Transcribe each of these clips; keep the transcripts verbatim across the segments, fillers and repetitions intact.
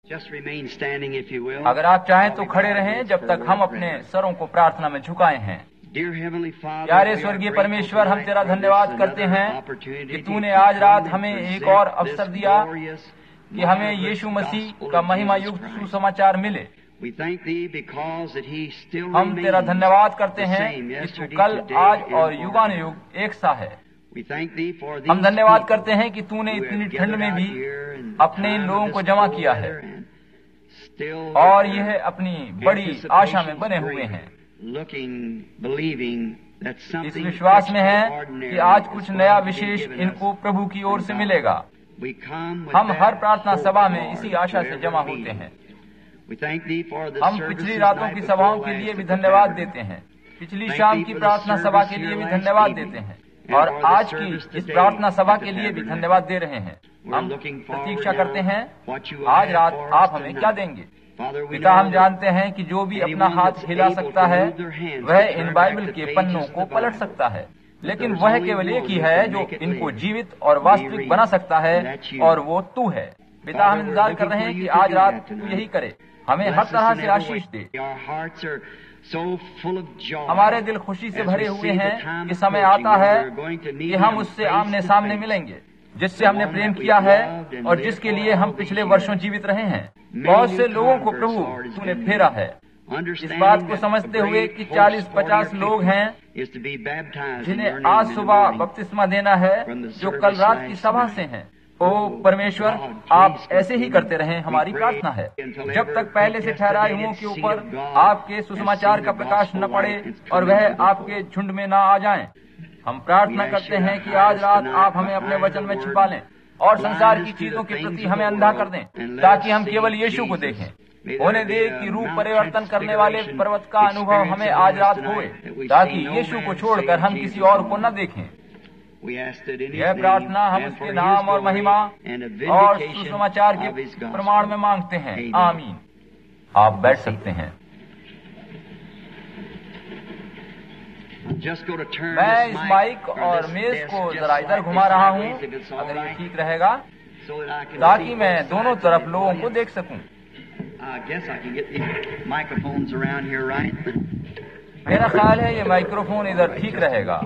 अगर आप चाहें तो खड़े रहें जब तक हम अपने सरों को प्रार्थना में झुकाए हैं। प्यारे स्वर्गीय परमेश्वर, हम तेरा धन्यवाद करते हैं कि तूने आज रात हमें एक और अवसर दिया कि हमें यीशु मसीह का महिमा युक्त सुसमाचार मिले। हम तेरा धन्यवाद करते हैं कि तू कल, आज और युगानुयुग एक सा है। हम धन्यवाद करते हैं कि तूने इतनी ठंड में भी अपने इन लोगों को जमा किया है और यह अपनी बड़ी आशा में बने हुए हैं। इस विश्वास में है कि आज कुछ नया विशेष इनको प्रभु की ओर से मिलेगा। हम हर प्रार्थना सभा में इसी आशा से जमा होते हैं। हम पिछली रातों की सभाओं के लिए भी धन्यवाद देते हैं, पिछली शाम की प्रार्थना सभा के लिए भी धन्यवाद देते हैं और आज की इस प्रार्थना सभा के लिए भी धन्यवाद दे रहे हैं। हम प्रतीक्षा करते हैं आज रात आप हमें क्या देंगे। पिता, हम जानते हैं कि जो भी अपना हाथ हिला सकता है वह इन बाइबल के पन्नों को पलट सकता है, लेकिन वह केवल एक ही है जो इनको जीवित और वास्तविक बना सकता है और वो तू है। पिता, हम इंतजार कर रहे हैं कि आज रात तू यही करे, हमें हर तरह से आशीष दे। हमारे दिल खुशी से भरे हुए हैं कि समय आता है कि हम उससे आमने सामने मिलेंगे, जिससे हमने प्रेम किया है और जिसके लिए हम पिछले वर्षों जीवित रहे हैं। बहुत से लोगों को प्रभु तूने फेरा है, इस बात को समझते हुए कि चालीस पचास लोग हैं जिन्हें आज सुबह बपतिस्मा देना है, जो कल रात की सभा से हैं। ओ परमेश्वर, आप ऐसे ही करते रहें, हमारी प्रार्थना है, जब तक पहले से ठहराए हुओं के ऊपर आपके सुसमाचार का प्रकाश न पड़े और वह आपके झुंड में न आ जाएं। हम प्रार्थना करते हैं कि आज रात आप हमें अपने वचन में छिपा लें और संसार की चीजों के प्रति हमें अंधा कर दें, ताकि हम केवल यीशु को देखें। होने दे कि रूप परिवर्तन करने वाले पर्वत का अनुभव हमें आज रात होए, ताकि यीशु को छोड़कर हम किसी और को न देखें। यह प्रार्थना हम उसके नाम और महिमा और सुसमाचार के प्रमाण में मांगते हैं, आमीन। आप बैठ सकते हैं। मैं इस माइक और मेज को जरा इधर घुमा रहा हूँ, अगर ये ठीक रहेगा, ताकि मैं दोनों तरफ लोगों को देख सकूं। मेरा ख्याल है ये माइक्रोफोन इधर ठीक रहेगा।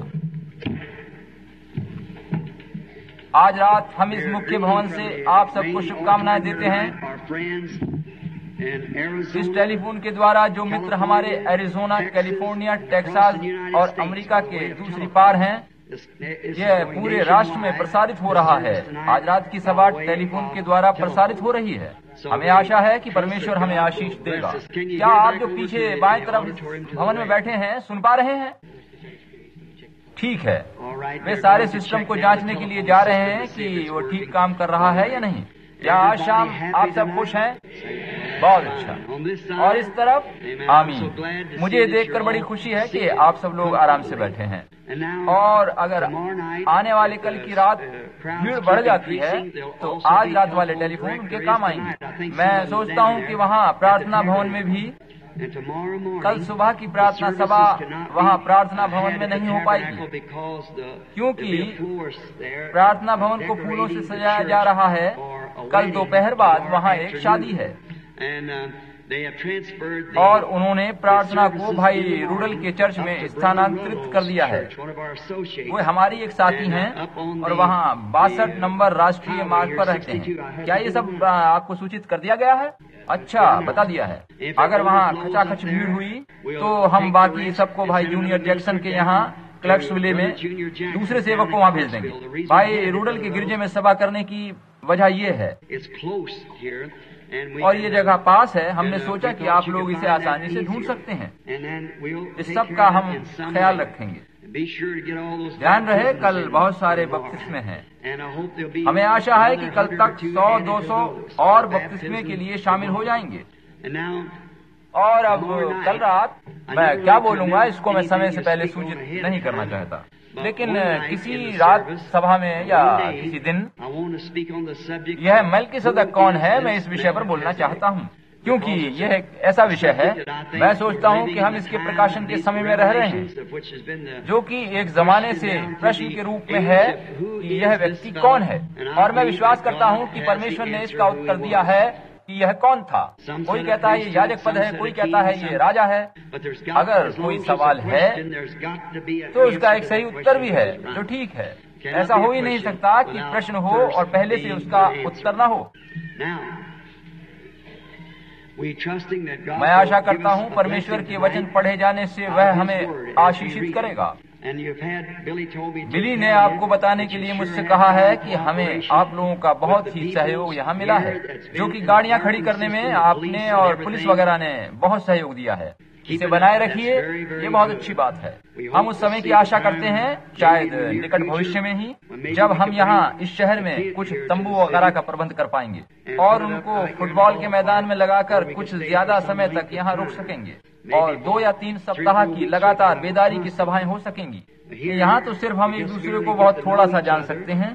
आज रात हम इस मुख्य भवन से आप सबको शुभकामनाएं देते हैं। इस टेलीफोन के द्वारा जो मित्र हमारे एरिजोना, कैलिफोर्निया, टेक्सास और अमेरिका के दूसरी पार हैं, यह पूरे राष्ट्र में प्रसारित हो रहा है। आज रात की सभा टेलीफोन के द्वारा प्रसारित हो रही है। हमें आशा है कि परमेश्वर हमें आशीष देगा। क्या आप जो पीछे बाएं तरफ भवन में बैठे हैं सुन पा रहे हैं? ठीक है, वे सारे सिस्टम को जांचने के लिए जा रहे हैं कि वो ठीक काम कर रहा है या नहीं। क्या आज शाम आप सब खुश हैं? बहुत अच्छा। और इस तरफ आमीन। मुझे देखकर बड़ी खुशी है कि आप सब लोग आराम से बैठे हैं। और अगर आने वाले कल की रात भीड़ बढ़ जाती है तो आज रात वाले टेलीफोन उनके काम आएंगे। मैं सोचता हूँ कि वहाँ प्रार्थना भवन में भी कल सुबह की प्रार्थना सभा वहाँ प्रार्थना भवन में नहीं हो पाएगी, क्योंकि प्रार्थना भवन को फूलों से सजाया जा रहा है। कल दोपहर बाद वहाँ एक शादी है और उन्होंने प्रार्थना को भाई रूडल के चर्च में स्थानांतरित कर दिया है। वो हमारी एक साथी हैं और वहाँ बासठ नंबर राष्ट्रीय मार्ग पर रहते हैं। क्या ये सब आपको सूचित कर दिया गया है? अच्छा, बता दिया है। अगर वहाँ खचाखच भीड़ हुई तो हम बाकी सबको भाई जूनियर जैक्सन के यहाँ क्लर्क्सविले में दूसरे सेवक को वहाँ भेज देंगे। भाई रूडल के गिरजे में सभा करने की वजह ये है और ये जगह पास है। हमने सोचा कि आप लोग इसे आसानी से ढूंढ सकते हैं। इस सब का हम ख्याल रखेंगे। ध्यान रहे, कल बहुत सारे बपतिस्मे हैं। हमें आशा है कि कल तक सौ दो सौ और बपतिस्मे के लिए शामिल हो जाएंगे। और अब कल रात मैं क्या बोलूंगा इसको मैं समय से पहले सूचित नहीं करना चाहता, लेकिन किसी रात सभा में या किसी दिन यह मलकीसदक कौन है, मैं इस विषय पर बोलना चाहता हूँ, क्योंकि यह एक ऐसा विषय है। मैं सोचता हूँ कि हम इसके प्रकाशन के समय में रह रहे हैं, जो कि एक जमाने से प्रश्न के रूप में है कि यह व्यक्ति कौन है। और मैं विश्वास करता हूँ कि परमेश्वर ने इसका उत्तर दिया है कि यह कौन था। कोई कहता है ये याजक पद है, कोई कहता है ये राजा है। अगर कोई सवाल है तो उसका एक सही उत्तर भी है, जो ठीक है। ऐसा हो ही नहीं सकता कि प्रश्न हो और पहले से उसका उत्तर न हो। मैं आशा करता हूँ परमेश्वर के वचन पढ़े जाने से वह हमें आशीषित करेगा। बिली ने आपको बताने के लिए मुझसे कहा है कि हमें आप लोगों का बहुत ही सहयोग यहाँ मिला है, जो कि गाड़ियाँ खड़ी करने में आपने और पुलिस वगैरह ने बहुत सहयोग दिया है। इसे बनाए रखिए, ये बहुत अच्छी बात है। हम उस समय की आशा करते हैं, शायद निकट भविष्य में ही, जब हम यहाँ इस शहर में कुछ तंबू वगैरह का प्रबंध कर पाएंगे और उनको फुटबॉल के मैदान में लगाकर कुछ ज्यादा समय तक यहाँ रुक सकेंगे और दो या तीन सप्ताह की लगातार बेदारी की सभाएं हो सकेंगी। यहाँ तो सिर्फ हम एक दूसरे को बहुत थोड़ा सा जान सकते हैं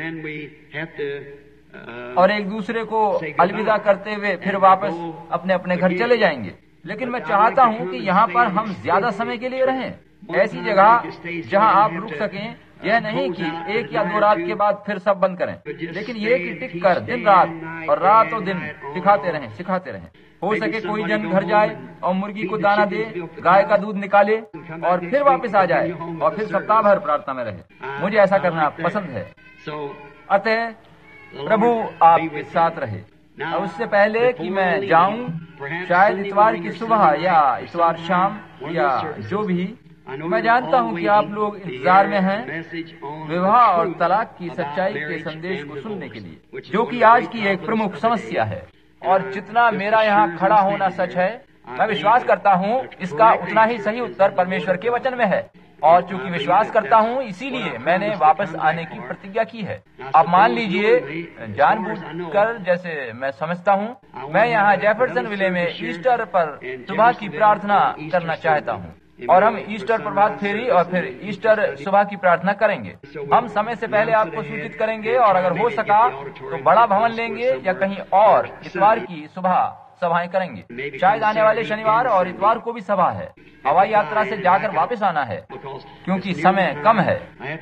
और एक दूसरे को अलविदा करते हुए फिर वापस अपने अपने घर चले जाएंगे। लेकिन मैं चाहता हूँ कि यहाँ पर हम ज्यादा समय के लिए रहें, ऐसी जगह जहाँ आप रुक सकें। यह नहीं कि एक या दो रात के बाद फिर सब बंद करें, लेकिन ये कि टिक कर दिन रात और रात और दिन सिखाते रहें सिखाते रहें। हो सके कोई जन घर जाए और मुर्गी को दाना दे, गाय का दूध निकाले और फिर वापस आ जाए और फिर सप्ताह भर प्रार्थना में रहे। मुझे ऐसा करना पसंद है। अतः प्रभु आपके साथ रहे। और उससे पहले कि मैं जाऊं, शायद इतवार की सुबह या इतवार शाम या जो भी, मैं जानता हूं कि आप लोग इंतजार में हैं विवाह और तलाक की सच्चाई के संदेश को सुनने के लिए, जो कि आज की एक प्रमुख समस्या है। और जितना मेरा यहाँ खड़ा होना सच है, मैं विश्वास करता हूँ इसका उतना ही सही उत्तर परमेश्वर के वचन में है। और चूंकि विश्वास करता हूँ, इसीलिए मैंने वापस आने की प्रतिज्ञा की है। अब मान लीजिए जानबूझकर, जैसे मैं समझता हूँ, मैं यहाँ जेफरसन विले में ईस्टर पर सुबह की प्रार्थना करना चाहता हूँ और हम ईस्टर प्रभात फेरी और फिर ईस्टर सुबह की प्रार्थना करेंगे। हम समय से पहले आपको सूचित करेंगे और अगर हो सका तो बड़ा भवन लेंगे या कहीं और इतवार की सुबह सभाएं करेंगे। शायद आने वाले शनिवार और इतवार को भी सभा है। हवाई यात्रा से जाकर वापस आना है क्योंकि समय कम है।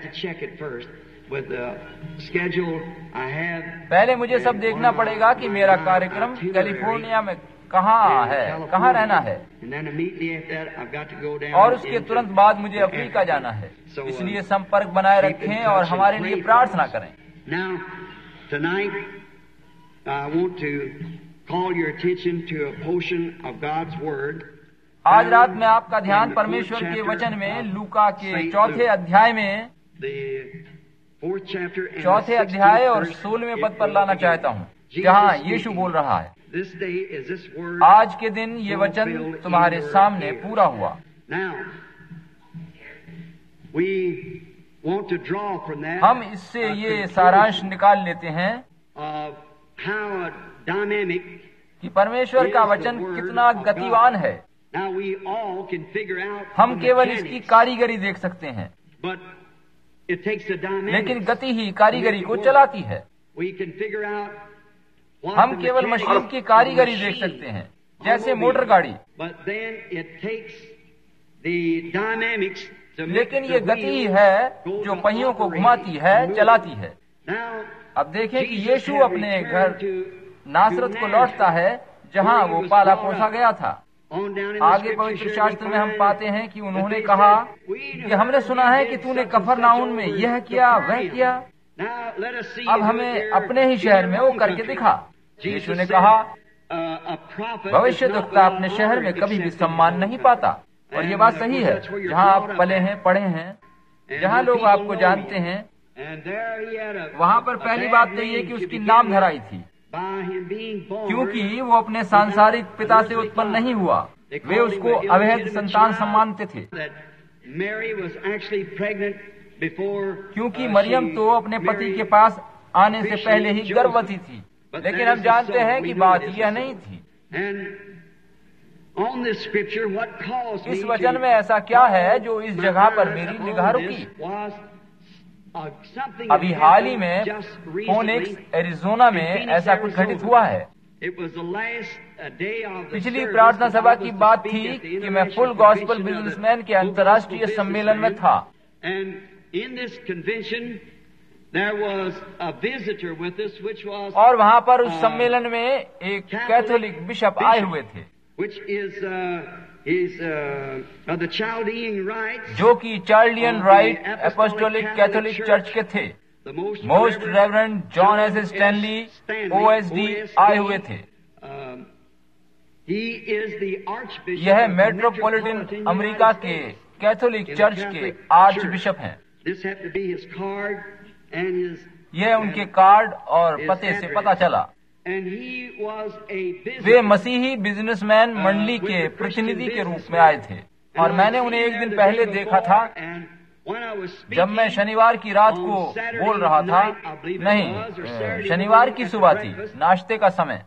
पहले मुझे सब देखना पड़ेगा कि मेरा कार्यक्रम कैलिफोर्निया में कहाँ है, कहाँ रहना है, और उसके तुरंत बाद मुझे अफ्रीका जाना है। इसलिए संपर्क बनाए रखें और हमारे लिए प्रार्थना करें। आज रात में आपका ध्यान परमेश्वर के वचन में लूका के चौथे अध्याय में चौथे अध्याय और सोलहवें पद पर लाना चाहता हूँ, जहाँ यीशु बोल रहा है, आज के दिन ये वचन तुम्हारे सामने पूरा हुआ। हम इससे ये सारांश निकाल लेते हैं कि परमेश्वर का वचन कितना गतिवान है। हम केवल इसकी कारीगरी देख सकते हैं, लेकिन गति ही कारीगरी को चलाती है। हम केवल मशीन की कारीगरी देख सकते हैं, जैसे मोटर गाड़ी, लेकिन ये गति ही है जो पहियों को घुमाती है, चलाती है। अब देखें कि यीशु अपने घर नासरत को लौटता है, जहाँ वो पाला पोसा गया था। आगे पवित्र शास्त्र में हम पाते हैं कि उन्होंने कहा कि हमने सुना है कि तूने कफरनाउन में यह किया वह किया, अब हमें अपने ही शहर में वो करके दिखा। यीशु ने कहा, भविष्यद्वक्ता अपने शहर में कभी भी सम्मान नहीं पाता। और ये बात सही है। जहाँ आप पले हैं, पढ़े हैं, जहाँ लोग आपको जानते हैं, वहाँ पर पहली बात तो ये कि उसकी नाम धराई थी, क्योंकि वो अपने सांसारिक पिता से उत्पन्न नहीं हुआ। वे उसको अवैध संतान सम्मानते थे, क्योंकि मरियम तो अपने पति के पास आने से पहले ही गर्भवती थी। लेकिन हम जानते हैं कि बात यह नहीं थी। इस वचन में ऐसा क्या है जो इस जगह पर मेरी निगाह रुकी? अभी हाल ही में फोनिक्स एरिजोना में ऐसा कुछ घटित हुआ है। पिछली प्रार्थना सभा की बात थी कि मैं फुल गॉस्पेल बिजनेसमैन के अंतर्राष्ट्रीय सम्मेलन में था, there was a visitor with us, which was और वहाँ पर उस सम्मेलन में एक कैथोलिक बिशप आए हुए थे, which is uh, is uh, of the Chaldean rites, जो कि Chaldean rite apostolic Catholic Church के थे। the most most reverend John S Stanley O S D आए हुए थे। Um, he is the Archbishop यह of Metropolitan Metropolitan America United के States. Catholic Church के आर्च बिशप हैं। This had to be his card and his यह उनके card और पते से पता चला। and he was a visitor. वे मसीही बिजनेसमैन मंडली के प्रतिनिधि के रूप में आए थे और मैंने उन्हें एक दिन पहले देखा था जब मैं शनिवार की रात को बोल रहा था, नहीं शनिवार की सुबह थी, नाश्ते का समय,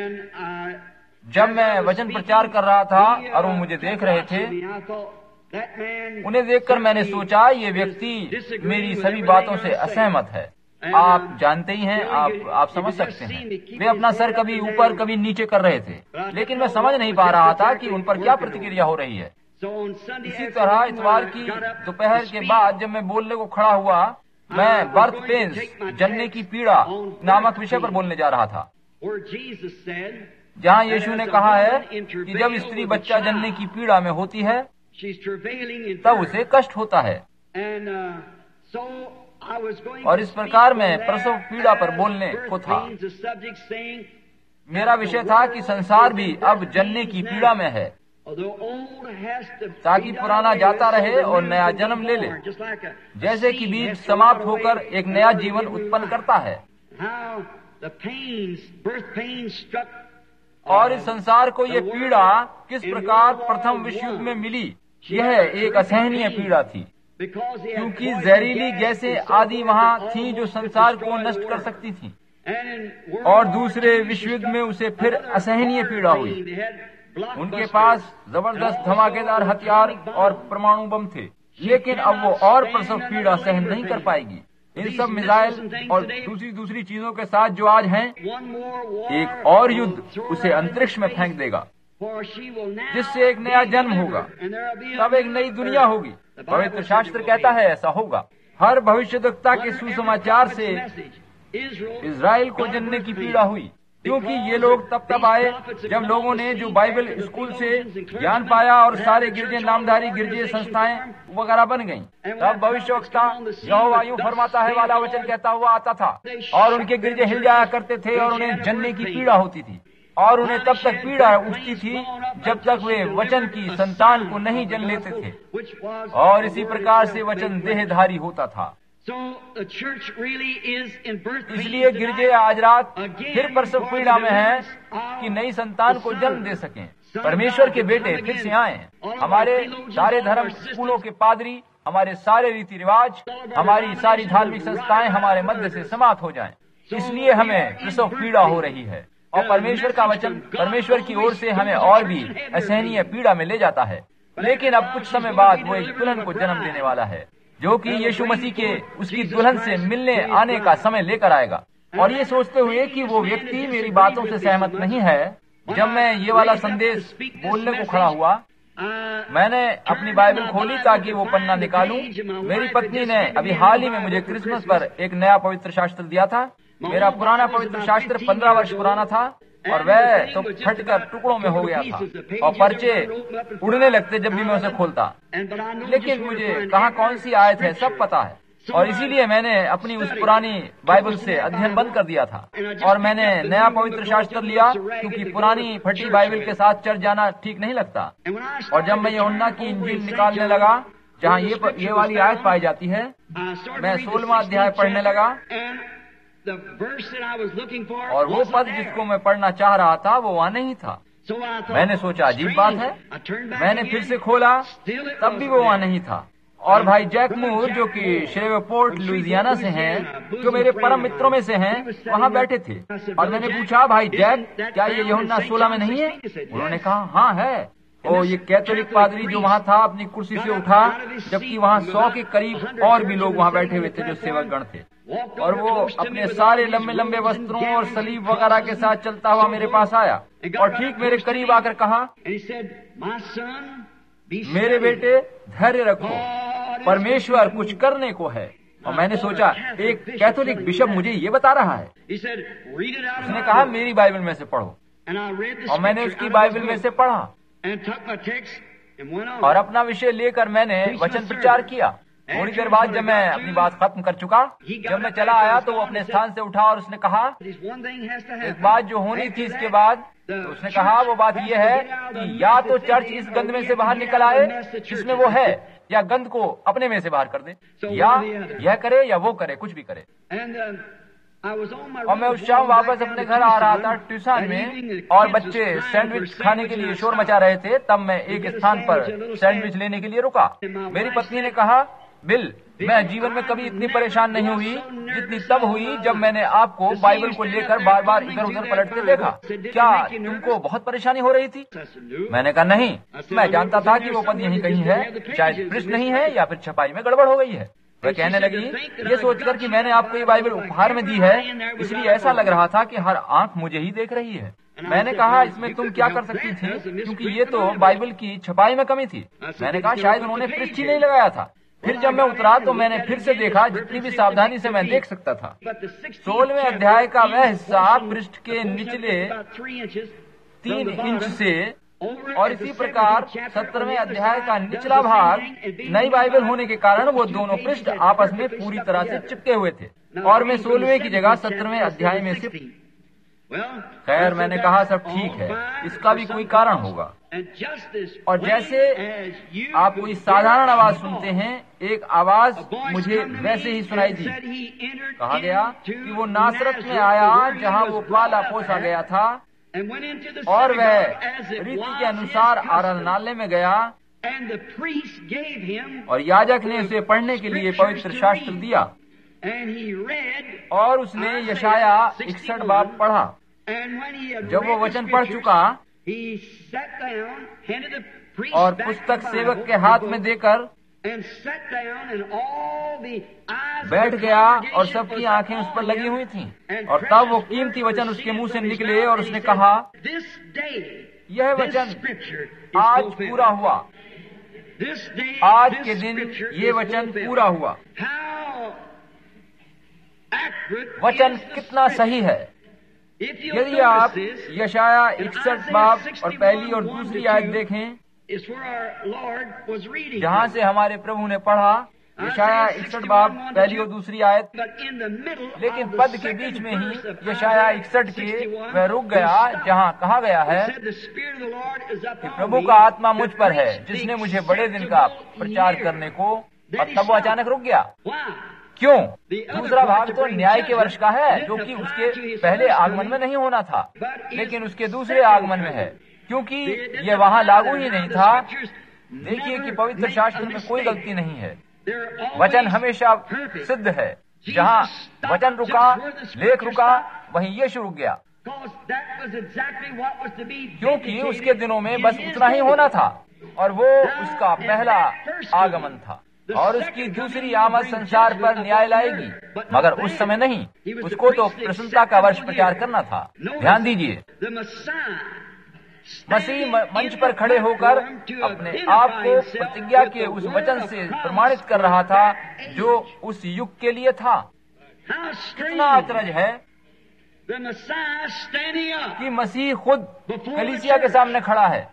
जब मैं वचन प्रचार कर रहा था और वो मुझे देख रहे थे। उन्हें देखकर मैंने सोचा ये व्यक्ति मेरी सभी बातों से असहमत है। आप जानते ही हैं, आप आप समझ सकते हैं, वे अपना सर कभी ऊपर कभी नीचे कर रहे थे, लेकिन मैं समझ नहीं पा रहा था कि उन पर क्या प्रतिक्रिया हो रही है। इसी तरह इतवार की दोपहर के बाद जब मैं बोलने को खड़ा हुआ, मैं बर्थ पेन्स जन्ने की पीड़ा नामक विषय पर बोलने जा रहा था, जहाँ यीशु ने कहा है कि जब स्त्री बच्चा जन्ने की पीड़ा में होती है तब उसे कष्ट होता है। और इस प्रकार मैं प्रसव पीड़ा पर बोलने को था। मेरा विषय था कि संसार भी अब जन्ने की पीड़ा में है, ताकि पुराना जाता रहे और नया जन्म ले ले, जैसे कि बीज समाप्त होकर एक नया जीवन उत्पन्न करता है। और इस संसार को ये पीड़ा किस प्रकार प्रथम विश्व युद्ध में मिली, यह एक असहनीय पीड़ा थी, क्योंकि जहरीली गैसें आदि वहाँ थीं जो संसार को नष्ट कर सकती थीं। और दूसरे विश्व युद्ध में उसे फिर असहनीय पीड़ा हुई। उनके पास जबरदस्त धमाकेदार हथियार और परमाणु बम थे, लेकिन अब वो और प्रसव पीड़ा सहन नहीं कर पाएगी। इन सब मिसाइल और दूसरी दूसरी चीजों के साथ जो आज हैं, एक और युद्ध उसे अंतरिक्ष में फेंक देगा, जिससे एक नया जन्म होगा, तब एक नई दुनिया होगी। पवित्र शास्त्र कहता है ऐसा होगा। हर भविष्यद्वक्ता के सुसमाचार से इज़राइल को जन्ने की पीड़ा हुई, क्योंकि ये लोग तब तब आए जब लोगों ने जो बाइबल स्कूल से ज्ञान पाया और सारे गिरजे नामधारी गिरजे संस्थाएं वगैरह बन गईं। तब भविष्यवक्ता यहोवा यूं फरमाता है वाला वचन कहता हुआ आता था, और उनके गिरजे हिल जाया करते थे और उन्हें जन्ने की पीड़ा होती थी, और उन्हें तब तक पीड़ा उठती थी जब तक वे वचन की संतान को नहीं जन लेते थे, और इसी प्रकार से वचन देहधारी होता था। इसलिए गिरजे आज रात फिर प्रसव पीड़ा में है कि नई संतान को जन्म दे सकें, परमेश्वर के बेटे फिर से आए। हमारे सारे धर्म स्कूलों के पादरी, हमारे सारे रीति रिवाज, हमारी सारी धार्मिक संस्थाएं हमारे मध्य से समाप्त हो जाएं। इसलिए हमें प्रसव पीड़ा हो रही है, और परमेश्वर का वचन परमेश्वर की ओर से हमें और भी असहनीय पीड़ा में ले जाता है। लेकिन अब कुछ समय बाद वो एक दुल्हन को जन्म देने वाला है, जो कि यीशु मसीह के उसकी दुल्हन से मिलने आने का समय लेकर आएगा। और ये सोचते हुए कि वो व्यक्ति मेरी बातों से सहमत नहीं है, जब मैं ये वाला संदेश बोलने को खड़ा हुआ, मैंने अपनी बाइबल खोली ताकि वो पन्ना निकालूं। मेरी पत्नी ने अभी हाल ही में मुझे क्रिसमस पर एक नया पवित्र शास्त्र दिया था। मेरा पुराना पवित्र शास्त्र पंद्रह वर्ष पुराना था, और वह तो फटकर टुकड़ों में हो गया था, और पर्चे उड़ने लगते जब भी मैं उसे खोलता। लेकिन मुझे कहाँ कौन सी आयत है सब पता है, और इसीलिए मैंने अपनी उस पुरानी बाइबल से अध्ययन बंद कर दिया था, और मैंने नया पवित्र शास्त्र लिया, क्योंकि पुरानी फटी बाइबल के साथ चर्च जाना ठीक नहीं लगता। और जब मैं यूहन्ना की इंजील निकालने लगा, जहाँ ये ये वाली आयत पाई जाती है, मैं सोलहवां अध्याय पढ़ने लगा, और वो पद जिसको मैं पढ़ना चाह रहा था वो वहाँ नहीं था। मैंने सोचा अजीब बात है। मैंने फिर से खोला, तब भी वो वहाँ नहीं था। और भाई जैक मूर, जो कि श्रेवेपोर्ट लुइसियाना से हैं, जो मेरे परम मित्रों में से हैं, वहाँ बैठे थे। और मैंने पूछा, भाई जैक, क्या ये यूहन्ना सोलह में नहीं है? उन्होंने कहा हाँ है। ओ ये कैथोलिक पादरी जो वहाँ था अपनी कुर्सी से उठा, जबकि वहाँ सौ के करीब और भी लोग वहाँ बैठे हुए थे जो सेवक गण थे, और वो अपने सारे लंबे लंबे वस्त्रों और सलीब वगैरह के साथ चलता हुआ मेरे पास आया, और ठीक मेरे करीब आकर कहा, मेरे बेटे धैर्य रखो, परमेश्वर कुछ करने को है। और मैंने सोचा एक कैथोलिक बिशप मुझे ये बता रहा है। उसने कहा मेरी बाइबल में से पढ़ो, और मैंने उसकी बाइबल में से पढ़ा और अपना विषय लेकर मैंने वचन प्रचार किया। थोड़ी देर बाद जब मैं अपनी बात खत्म कर चुका, जब मैं चला आया तो वो अपने स्थान से उठा और उसने कहा एक बात जो होनी थी इसके बाद। तो उसने कहा वो बात ये है कि या तो चर्च इस गंध में से बाहर निकल आए जिसमें वो है, या गंध को अपने में से बाहर कर दे, या यह करे या वो करे, कुछ भी करे। और मैं उस शाम वापस अपने घर आ रहा था ट्यूशन में, और बच्चे सैंडविच खाने के लिए शोर मचा रहे थे। तब मैं एक स्थान पर सैंडविच लेने के लिए रुका। मेरी पत्नी ने कहा बिल, मैं जीवन में कभी इतनी परेशान नहीं हुई जितनी तब हुई जब मैंने आपको बाइबल को लेकर बार बार इधर उधर पलटते देखा। क्या तुमको बहुत परेशानी हो रही थी? मैंने कहा नहीं, मैं जानता था कि वो पद यहीं कहीं है, शायद पृष्ठ नहीं है या फिर छपाई में गड़बड़ हो गई है। वह कहने लगी ये सोचकर कि मैंने आपको ये बाइबल उपहार में दी है, इसलिए ऐसा लग रहा था कि हर आंख मुझे ही देख रही है। मैंने कहा इसमें तुम क्या कर सकती थी, क्योंकि ये तो बाइबल की छपाई में कमी थी। मैंने कहा शायद उन्होंने पृष्ठ ही नहीं लगाया था। फिर जब मैं उतरा तो मैंने फिर से देखा, जितनी भी सावधानी से मैं देख सकता था। सोलहवें अध्याय का वह हिस्सा पृष्ठ के निचले तीन इंच से, और इसी प्रकार सत्रहवें अध्याय का निचला भाग नई बाइबल होने के कारण वो दोनों पृष्ठ आपस में पूरी तरह से चिपके हुए थे, और मैं सोलहवें की जगह सत्रहवें अध्याय में से। खैर मैंने कहा सब ठीक है, इसका भी कोई कारण होगा। और जैसे आप कोई साधारण आवाज सुनते हैं, एक आवाज मुझे वैसे ही सुनाई दी। कहा गया कि वो नासरत में आया जहां वो पाला पोसा गया था, और वह रीति के अनुसार आराधनालय में गया, और याजक ने उसे पढ़ने के लिए पवित्र शास्त्र दिया, और उसने यशाया इकसठ बाब पढ़ा। जब वो वचन पढ़ चुका और पुस्तक सेवक के हाथ में देकर बैठ गया, और सबकी आंखें उस पर लगी हुई थीं। और तब वो कीमती वचन उसके मुंह से निकले, और उसने कहा यह वचन आज पूरा हुआ, आज के दिन ये वचन पूरा हुआ। वचन कितना सही है। यदि आप यशाया इकसठ बाब और पहली और दूसरी आयत देखें, जहाँ से हमारे प्रभु ने पढ़ा, यशाया इकसठ बाब पहली और दूसरी आयत, लेकिन पद के बीच में ही यशाया इकसठ के वह रुक गया जहाँ कहा गया है कि प्रभु का आत्मा मुझ पर है, जिसने मुझे बड़े दिन का प्रचार करने को। और तब वो अचानक रुक गया। क्यों? दूसरा भाग तो न्याय के वर्ष का है, जो कि उसके पहले आगमन में नहीं होना था, लेकिन उसके दूसरे आगमन में है, क्योंकि ये वहाँ लागू ही नहीं था। देखिए कि पवित्र शास्त्र में कोई गलती नहीं है। वचन हमेशा सिद्ध है। जहाँ वचन रुका, लेख रुका, वहीं यीशु रुक गया, क्योंकि उसके दिनों में बस उतना ही होना था, और वो उसका पहला आगमन था। और उसकी दूसरी आमद संसार पर न्याय लाएगी, मगर उस समय नहीं। उसको तो प्रसन्नता का वर्ष प्रचार करना था। ध्यान दीजिए, मसीह मंच पर खड़े होकर अपने आप को प्रतिज्ञा के उस वचन से प्रमाणित कर रहा था जो उस युग के लिए था। कितना अचरज है कि मसीह खुद कलीसिया के सामने खड़ा है।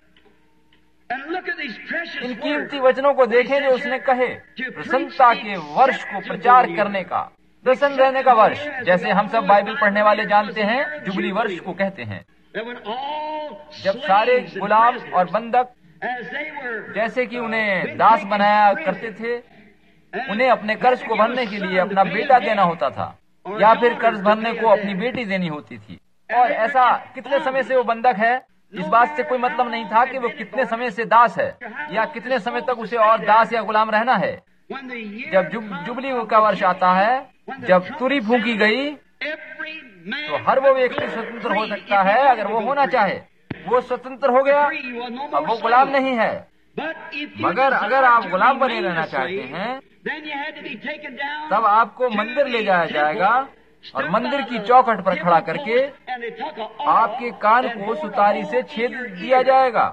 इन कीमती वचनों को देखें जो उसने कहे, प्रसन्नता के वर्ष को प्रचार करने का, प्रसन्न रहने का वर्ष, जैसे हम सब बाइबल पढ़ने वाले जानते हैं, जुबली वर्ष को कहते हैं। जब सारे गुलाम और बंधक, जैसे कि उन्हें दास बनाया करते थे, उन्हें अपने कर्ज को भरने के लिए अपना बेटा देना होता था, या फिर कर्ज भरने को अपनी बेटी देनी होती थी। और ऐसा कितने समय से वो बंधक है, इस बात से कोई मतलब नहीं था कि वो कितने समय से दास है, या कितने समय तक उसे और दास या गुलाम रहना है। जब जुब, जुबली का वर्ष आता है, जब तुरी फूंकी गई, तो हर वो व्यक्ति स्वतंत्र हो सकता है अगर वो होना चाहे। वो स्वतंत्र हो गया, अब वो गुलाम नहीं है। मगर अगर आप गुलाम बने रहना चाहते हैं, तब आपको मंदिर ले जाया जाएगा, और मंदिर की चौखट पर खड़ा करके आपके कान को सुतारी से छेद दिया जाएगा।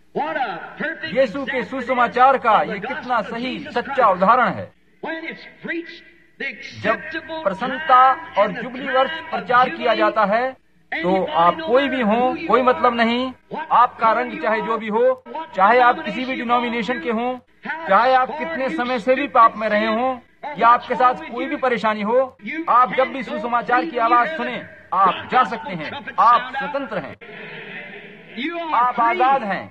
What a perfect यीशु के example सुसमाचार का of the ये कितना gospel of सही Jesus सच्चा Christ. उदाहरण है। When it's preached, the जब acceptable प्रसन्नता time और and the जुबली time वर्ष of प्रचार किया Jubilee, जाता है, तो आप कोई भी हो, कोई मतलब नहीं, आपका रंग चाहे जो भी हो, चाहे आप किसी भी डिनोमिनेशन के हों, चाहे आप कितने समय से भी पाप में रहे हों, या आपके साथ कोई भी परेशानी हो, आप जब भी सुसमाचार की आवाज सुने, आप जा सकते हैं, आप स्वतंत्र हैं, you are आप free. आजाद हैं।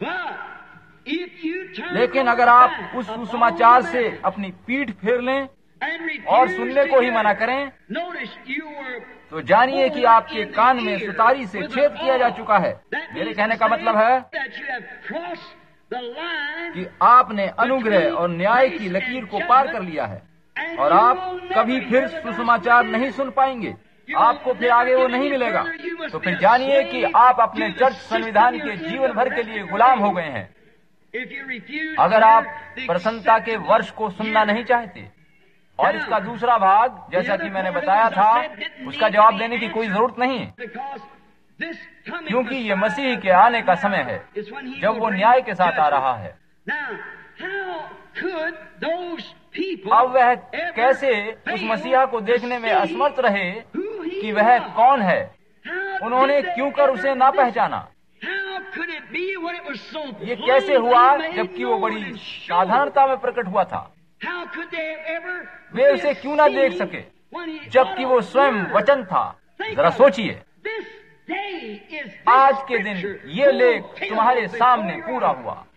But if you turn लेकिन your अगर आप back उस upon सुसमाचार the से message अपनी पीठ फेर लें and refuse और सुनने to को ही hear मना it, करें, notice you were तो जानिए कि आपके कान में सुतारी से छेद किया जा चुका है। मेरे कहने का मतलब है that you have crossed the line कि आपने अनुग्रह और न्याय की लकीर को पार कर लिया है और आप कभी फिर सुसमाचार नहीं सुन पाएंगे, आपको फिर आगे वो नहीं मिलेगा। तो फिर जानिए कि आप अपने चर्च संविधान के जीवन भर के लिए गुलाम हो गए हैं। if you refuse अगर to आप hear the प्रसन्नता के acceptable वर्ष को सुनना year. नहीं चाहते, और इसका दूसरा भाग जैसा कि मैंने बताया था, उसका जवाब देने की कोई जरूरत नहीं है, Because this coming क्योंकि ये Messiah मसीह के आने का समय है is when he जब will वो bring न्याय के साथ आ judgment. रहा है। Now, how could those people अब वह ever कैसे उस fail मसीहा को to देखने में see असमर्थ रहे who he कि वह was? कौन है? How उन्होंने did they क्यों कर उसे ever ना miss it? पहचाना? How could it be when it was so ये कैसे plainly हुआ made जबकि वो known बड़ी and shown? साधारणता में प्रकट हुआ था? How could they have ever वे उसे क्यों ना देख seen सके when he- जबकि वो स्वयं वचन था? जरा सोचिए, This day is this आज के दिन scripture ये लेख fulfilled तुम्हारे before सामने your पूरा eyes. हुआ।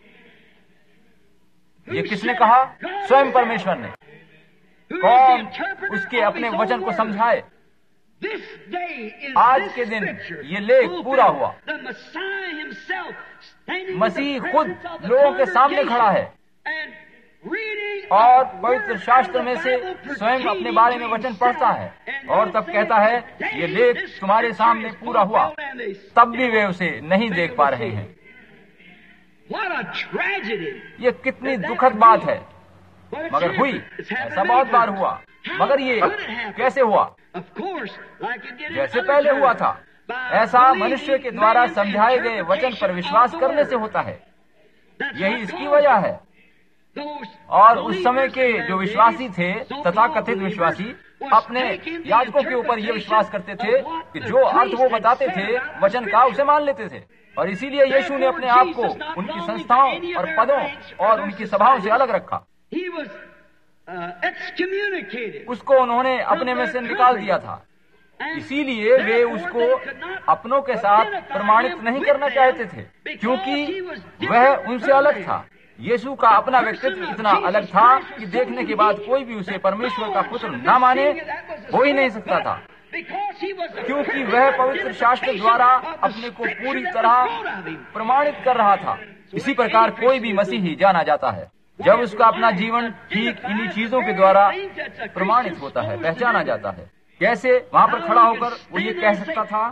Who ये किसने said कहा? it? God स्वयं said परमेश्वर it. ने। Who is कौन the interpreter उसके of अपने his वचन own को word? समझाए? This day is आज this के दिन scripture ये लेख fulfilled. पूरा हुआ। The Messiah himself standing in Masih the खुद presence of the लोगों के सामने खड़ा है and reading और a पवित्र word शास्त्र out में of से the Bible स्वयं अपने pertaining बारे to में वचन himself. पढ़ता है And और then तब says, कहता है "Today ये लेख this तुम्हारे scripture सामने is पूरा हुआ, fulfilled," and they तब भी वे उसे नहीं देख पा रहे हैं। What a tragedy. ये कितनी दुखद बात है, But it's मगर हुई। happened. It's happened ऐसा many बहुत बार times. हुआ, How मगर ये could it happen? कैसे हुआ? Of course, like it did in जैसे other पहले times. हुआ था, By ऐसा believing मनुष्य के द्वारा man's समझाए गए वचन पर विश्वास interpretation of the करने से word. होता है। That's यही what इसकी caused वजह it. है। Those और उस समय believers के in जो their विश्वासी days, थे, so-called तथाकथित believers, विश्वासी, was अपने taking the याजकों के ऊपर ये विश्वास करते थे interpretation of कि what जो the अर्थ वो priest had बताते said थे about the वचन का, उसे मान लेते थे। और इसीलिए यीशु ने अपने आप को उनकी संस्थाओं और पदों और उनकी सभाओं से अलग रखा। He was uh, excommunicated. उसको उन्होंने अपने में से निकाल दिया था। And इसीलिए वे therefore उसको they could not अपनों के साथ identify प्रमाणित him नहीं with करना them चाहते थे, because क्योंकि he was वह different उनसे अलग from था। them. यीशु का अपना व्यक्तित्व इतना अलग था कि देखने के बाद कोई भी उसे परमेश्वर का पुत्र न माने, हो ही नहीं सकता था, क्योंकि वह पवित्र शास्त्र द्वारा अपने को पूरी तरह प्रमाणित कर रहा था। इसी प्रकार कोई भी मसीही जाना जाता है जब उसका अपना जीवन ठीक इन्हीं चीजों के द्वारा प्रमाणित होता है, पहचाना जाता है। कैसे वहाँ पर खड़ा होकर वो ये कह सकता था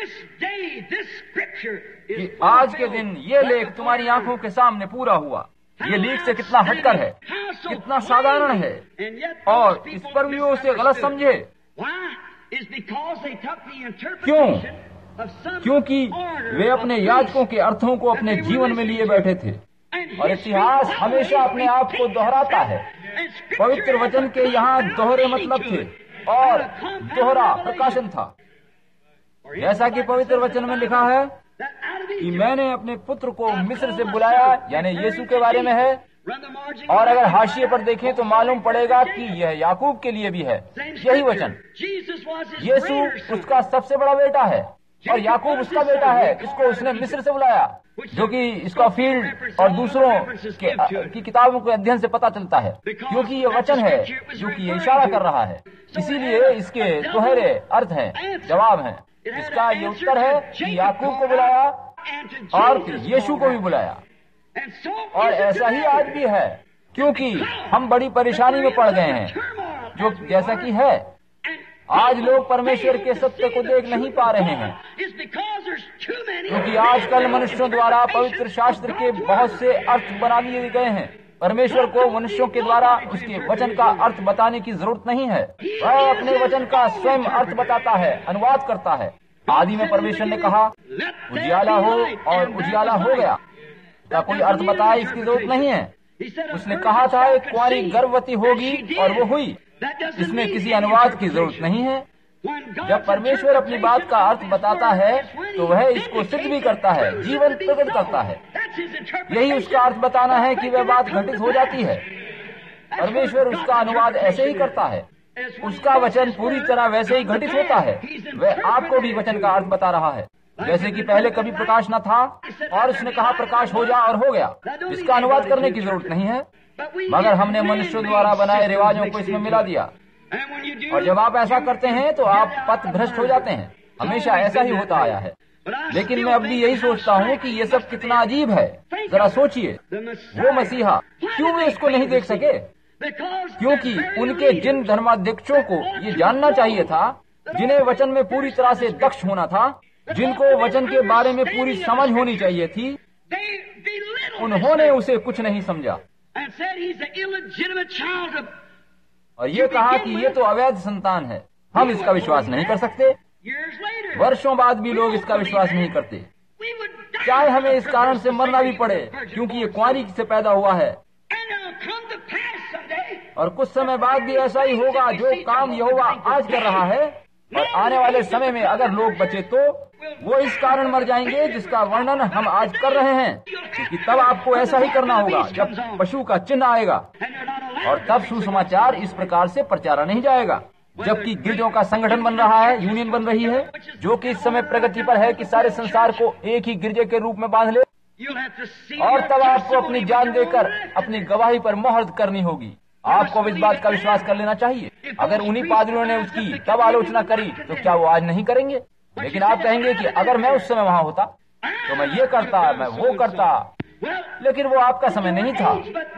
कि आज के दिन ये लेख तुम्हारी आंखों के सामने पूरा हुआ। ये लेख से कितना हटकर है, कितना साधारण है, और इस पर भी वो उसे गलत समझे। क्यों? क्योंकि वे अपने याजकों के अर्थों को अपने जीवन में लिए बैठे थे, और इतिहास हमेशा अपने आप को दोहराता है। पवित्र वचन के यहाँ दोहरे मतलब थे और दोहरा प्रकाशन था। जैसा कि पवित्र वचन में लिखा है कि मैंने अपने पुत्र को मिस्र से बुलाया, यानी यीशु के बारे में है। और अगर हाशिए पर देखें तो मालूम पड़ेगा कि यह याकूब के लिए भी है यही वचन। यीशु उसका सबसे बड़ा बेटा है और याकूब उसका बेटा है, इसको उसने मिस्र से बुलाया, जो कि इसका फील्ड और दूसरों के की किताबों के अध्ययन से पता चलता है, क्योंकि ये वचन है जो कि ये इशारा कर रहा है। इसीलिए इसके दोहरे अर्थ हैं, जवाब हैं। इसका ये उत्तर है कि याकूब को बुलाया और फिर यीशु को भी बुलाया। और ऐसा ही आज भी है, क्योंकि हम बड़ी परेशानी में पड़ गए हैं, जो जैसा कि है आज लोग परमेश्वर के सत्य को देख नहीं पा रहे हैं, क्योंकि आजकल मनुष्यों द्वारा पवित्र शास्त्र के बहुत से अर्थ बना लिए गए हैं। परमेश्वर को मनुष्यों के द्वारा उसके वचन का अर्थ बताने की जरूरत नहीं है, वह अपने वचन का स्वयं अर्थ बताता है, अनुवाद करता है। आदि में परमेश्वर ने कहा उजियाला हो और उजियाला हो गया, क्या कोई अर्थ बताया? इसकी जरूरत नहीं है। उसने कहा था एक कुंवारी गर्भवती होगी और वो हुई। इसमें किसी अनुवाद की जरूरत नहीं है। जब परमेश्वर अपनी बात का अर्थ बताता है तो वह इसको सिद्ध भी करता है, जीवन प्रकट करता है। यही उसका अर्थ बताना है कि वह बात घटित हो जाती है। परमेश्वर उसका अनुवाद ऐसे ही करता है। उसका वचन पूरी तरह वैसे ही घटित होता है। वह आपको भी वचन का अर्थ बता रहा है। जैसे कि पहले कभी प्रकाश न था और उसने कहा प्रकाश हो जा और हो गया। इसका अनुवाद करने की जरूरत नहीं है, मगर हमने मनुष्यों द्वारा बनाए रिवाजों को इसमें मिला दिया। और जब आप ऐसा करते हैं तो आप पथ भ्रष्ट हो जाते हैं। हमेशा ऐसा ही होता आया है। लेकिन मैं अब भी यही सोचता हूँ कि ये सब कितना अजीब है। जरा सोचिए, वो मसीहा क्यों वे इसको नहीं देख सके? क्योंकि उनके जिन धर्माध्यक्षों को ये जानना चाहिए था, जिन्हें वचन में पूरी तरह से दक्ष होना था, जिनको वचन के बारे में पूरी समझ होनी चाहिए थी, उन्होंने उसे कुछ नहीं समझा और ये कहा कि ये तो अवैध संतान है, हम इसका विश्वास नहीं कर सकते। वर्षों बाद भी लोग इसका विश्वास नहीं करते, चाहे हमें इस कारण से मरना भी पड़े, क्योंकि ये कुंवारी से पैदा हुआ है। और कुछ समय बाद भी ऐसा ही होगा। जो काम यहोवा आज कर रहा है और आने वाले समय में अगर लोग बचे तो वो इस कारण मर जाएंगे जिसका वर्णन हम आज कर रहे हैं। क्योंकि तब आपको ऐसा ही करना होगा जब पशु का चिन्ह आएगा, और तब सुसमाचार इस प्रकार से प्रचारा नहीं जाएगा। जबकि गिरजों का संगठन बन रहा है, यूनियन बन रही है, जो कि इस समय प्रगति पर है कि सारे संसार को एक ही गिरजे के रूप में बांध ले। और तब आपको अपनी जान देकर अपनी गवाही पर मोहर करनी होगी। आपको इस बात का विश्वास कर लेना चाहिए। अगर उन्हीं पादरियों ने उसकी तब आलोचना करी तो क्या वो आज नहीं करेंगे? लेकिन आप कहेंगे कि अगर मैं उस समय वहाँ होता तो मैं ये करता, मैं वो करता। लेकिन वो आपका समय नहीं था।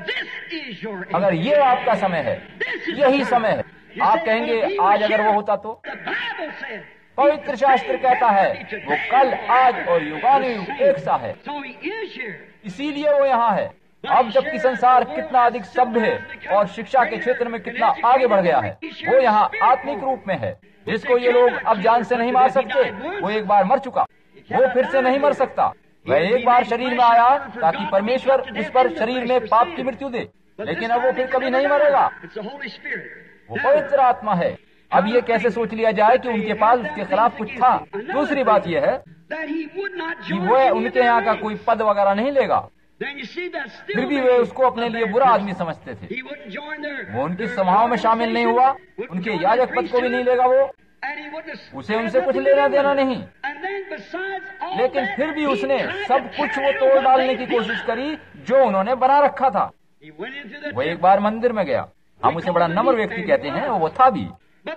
अगर ये आपका समय है, यही समय है। आप कहेंगे आज अगर वो होता तो? पवित्र शास्त्र कहता है वो कल, आज और युगानुयुग एक सा है। इसीलिए वो यहाँ है। अब जबकि संसार कितना अधिक सभ्य और शिक्षा के क्षेत्र में कितना आगे बढ़ गया है, वो यहाँ आत्मिक रूप में है, जिसको ये लोग अब जान से नहीं मार सकते। वो एक बार मर चुका, वो फिर से नहीं मर सकता। वह एक बार शरीर में आया ताकि परमेश्वर उस पर शरीर में पाप की मृत्यु दे, लेकिन अब वो फिर कभी नहीं मरेगा। वो पवित्र आत्मा है। अब ये कैसे सोच लिया जाए कि उनके पास उसके खिलाफ कुछ था? दूसरी बात यह है कि वो उनके यहाँ का कोई पद वगैरह नहीं लेगा। फिर भी वे उसको अपने लिए बुरा आदमी समझते थे। वो उनकी सभाओं में शामिल नहीं हुआ, उनके याजक पद को भी नहीं लेगा वो, उसे उनसे कुछ लेना देना नहीं। लेकिन फिर भी उसने सब कुछ वो तोड़ डालने की कोशिश करी जो उन्होंने बना रखा था। वो एक बार मंदिर में गया। हम उसे बड़ा नम्र व्यक्ति कहते हैं, वो था भी।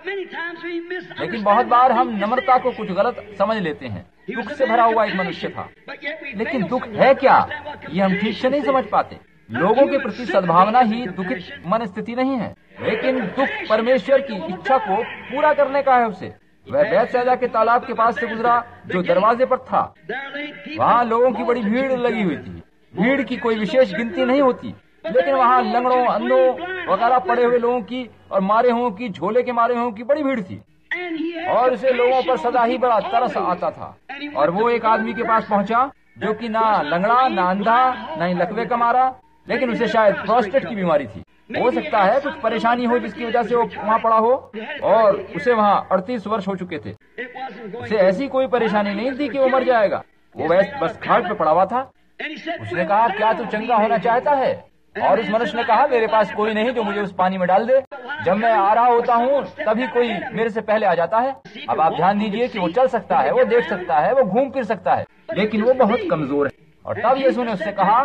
लेकिन बहुत बार हम नम्रता को कुछ गलत समझ लेते हैं। दुख से भरा हुआ एक मनुष्य था। लेकिन दुख है क्या, ये हम ठीक से नहीं समझ पाते। लोगों के प्रति सद्भावना ही दुखित मन स्थिति नहीं है, लेकिन दुख परमेश्वर की इच्छा को पूरा करने का है उसे। वह बैतसैदा के तालाब के पास से गुजरा जो दरवाजे पर था। वहाँ लोगों की बड़ी भीड़ लगी हुई थी। भीड़ की कोई विशेष गिनती नहीं होती, लेकिन वहाँ लंगड़ों, अंधों वगैरह पड़े हुए लोगों की और मारे हुओं की, झोले के मारे हुओं की बड़ी भीड़ थी। और उसे लोगों पर सदा ही बड़ा तरस आता था। और वो एक आदमी के पास पहुंचा जो कि ना लंगड़ा, ना अंधा, ना ही लकवे का मारा, लेकिन उसे शायद प्रोस्टेट की बीमारी थी। हो सकता है कुछ परेशानी हो जिसकी वजह से वो वहाँ पड़ा हो, और उसे वहाँ अड़तीस वर्ष हो चुके थे। उसे ऐसी कोई परेशानी नहीं थी कि वो मर जाएगा। वो बस खाट पे पड़ा हुआ था। उसने कहा, क्या तू चंगा होना चाहता है? और उस मनुष्य ने कहा, मेरे पास कोई नहीं जो मुझे उस पानी में डाल दे। जब मैं आ रहा होता हूँ तभी कोई मेरे से पहले आ जाता है। अब आप ध्यान दीजिए कि वो चल सकता है, वो देख सकता है, वो घूम फिर सकता है, लेकिन वो बहुत कमजोर है। और तब यीशु ने उससे कहा,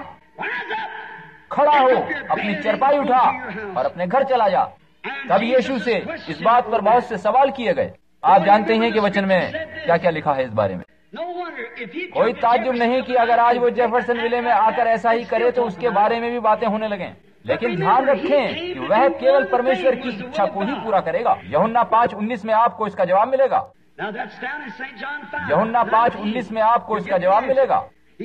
खड़ा हो, अपनी चरपाई उठा और अपने घर चला जा। तब यीशु से इस बात पर बहुत से सवाल किए गए। आप जानते हैं कि वचन में क्या क्या लिखा है इस बारे में। कोई ताज्जुब नहीं कि अगर आज वो जेफरसन विले में आकर ऐसा ही करे तो उसके बारे में भी बातें होने लगें। लेकिन ध्यान रखें कि वह केवल परमेश्वर की इच्छा को ही पूरा करेगा। यूहन्ना पाँच उन्नीस में आपको इसका जवाब मिलेगा। यूहन्ना पाँच उन्नीस में आपको इसका जवाब मिलेगा।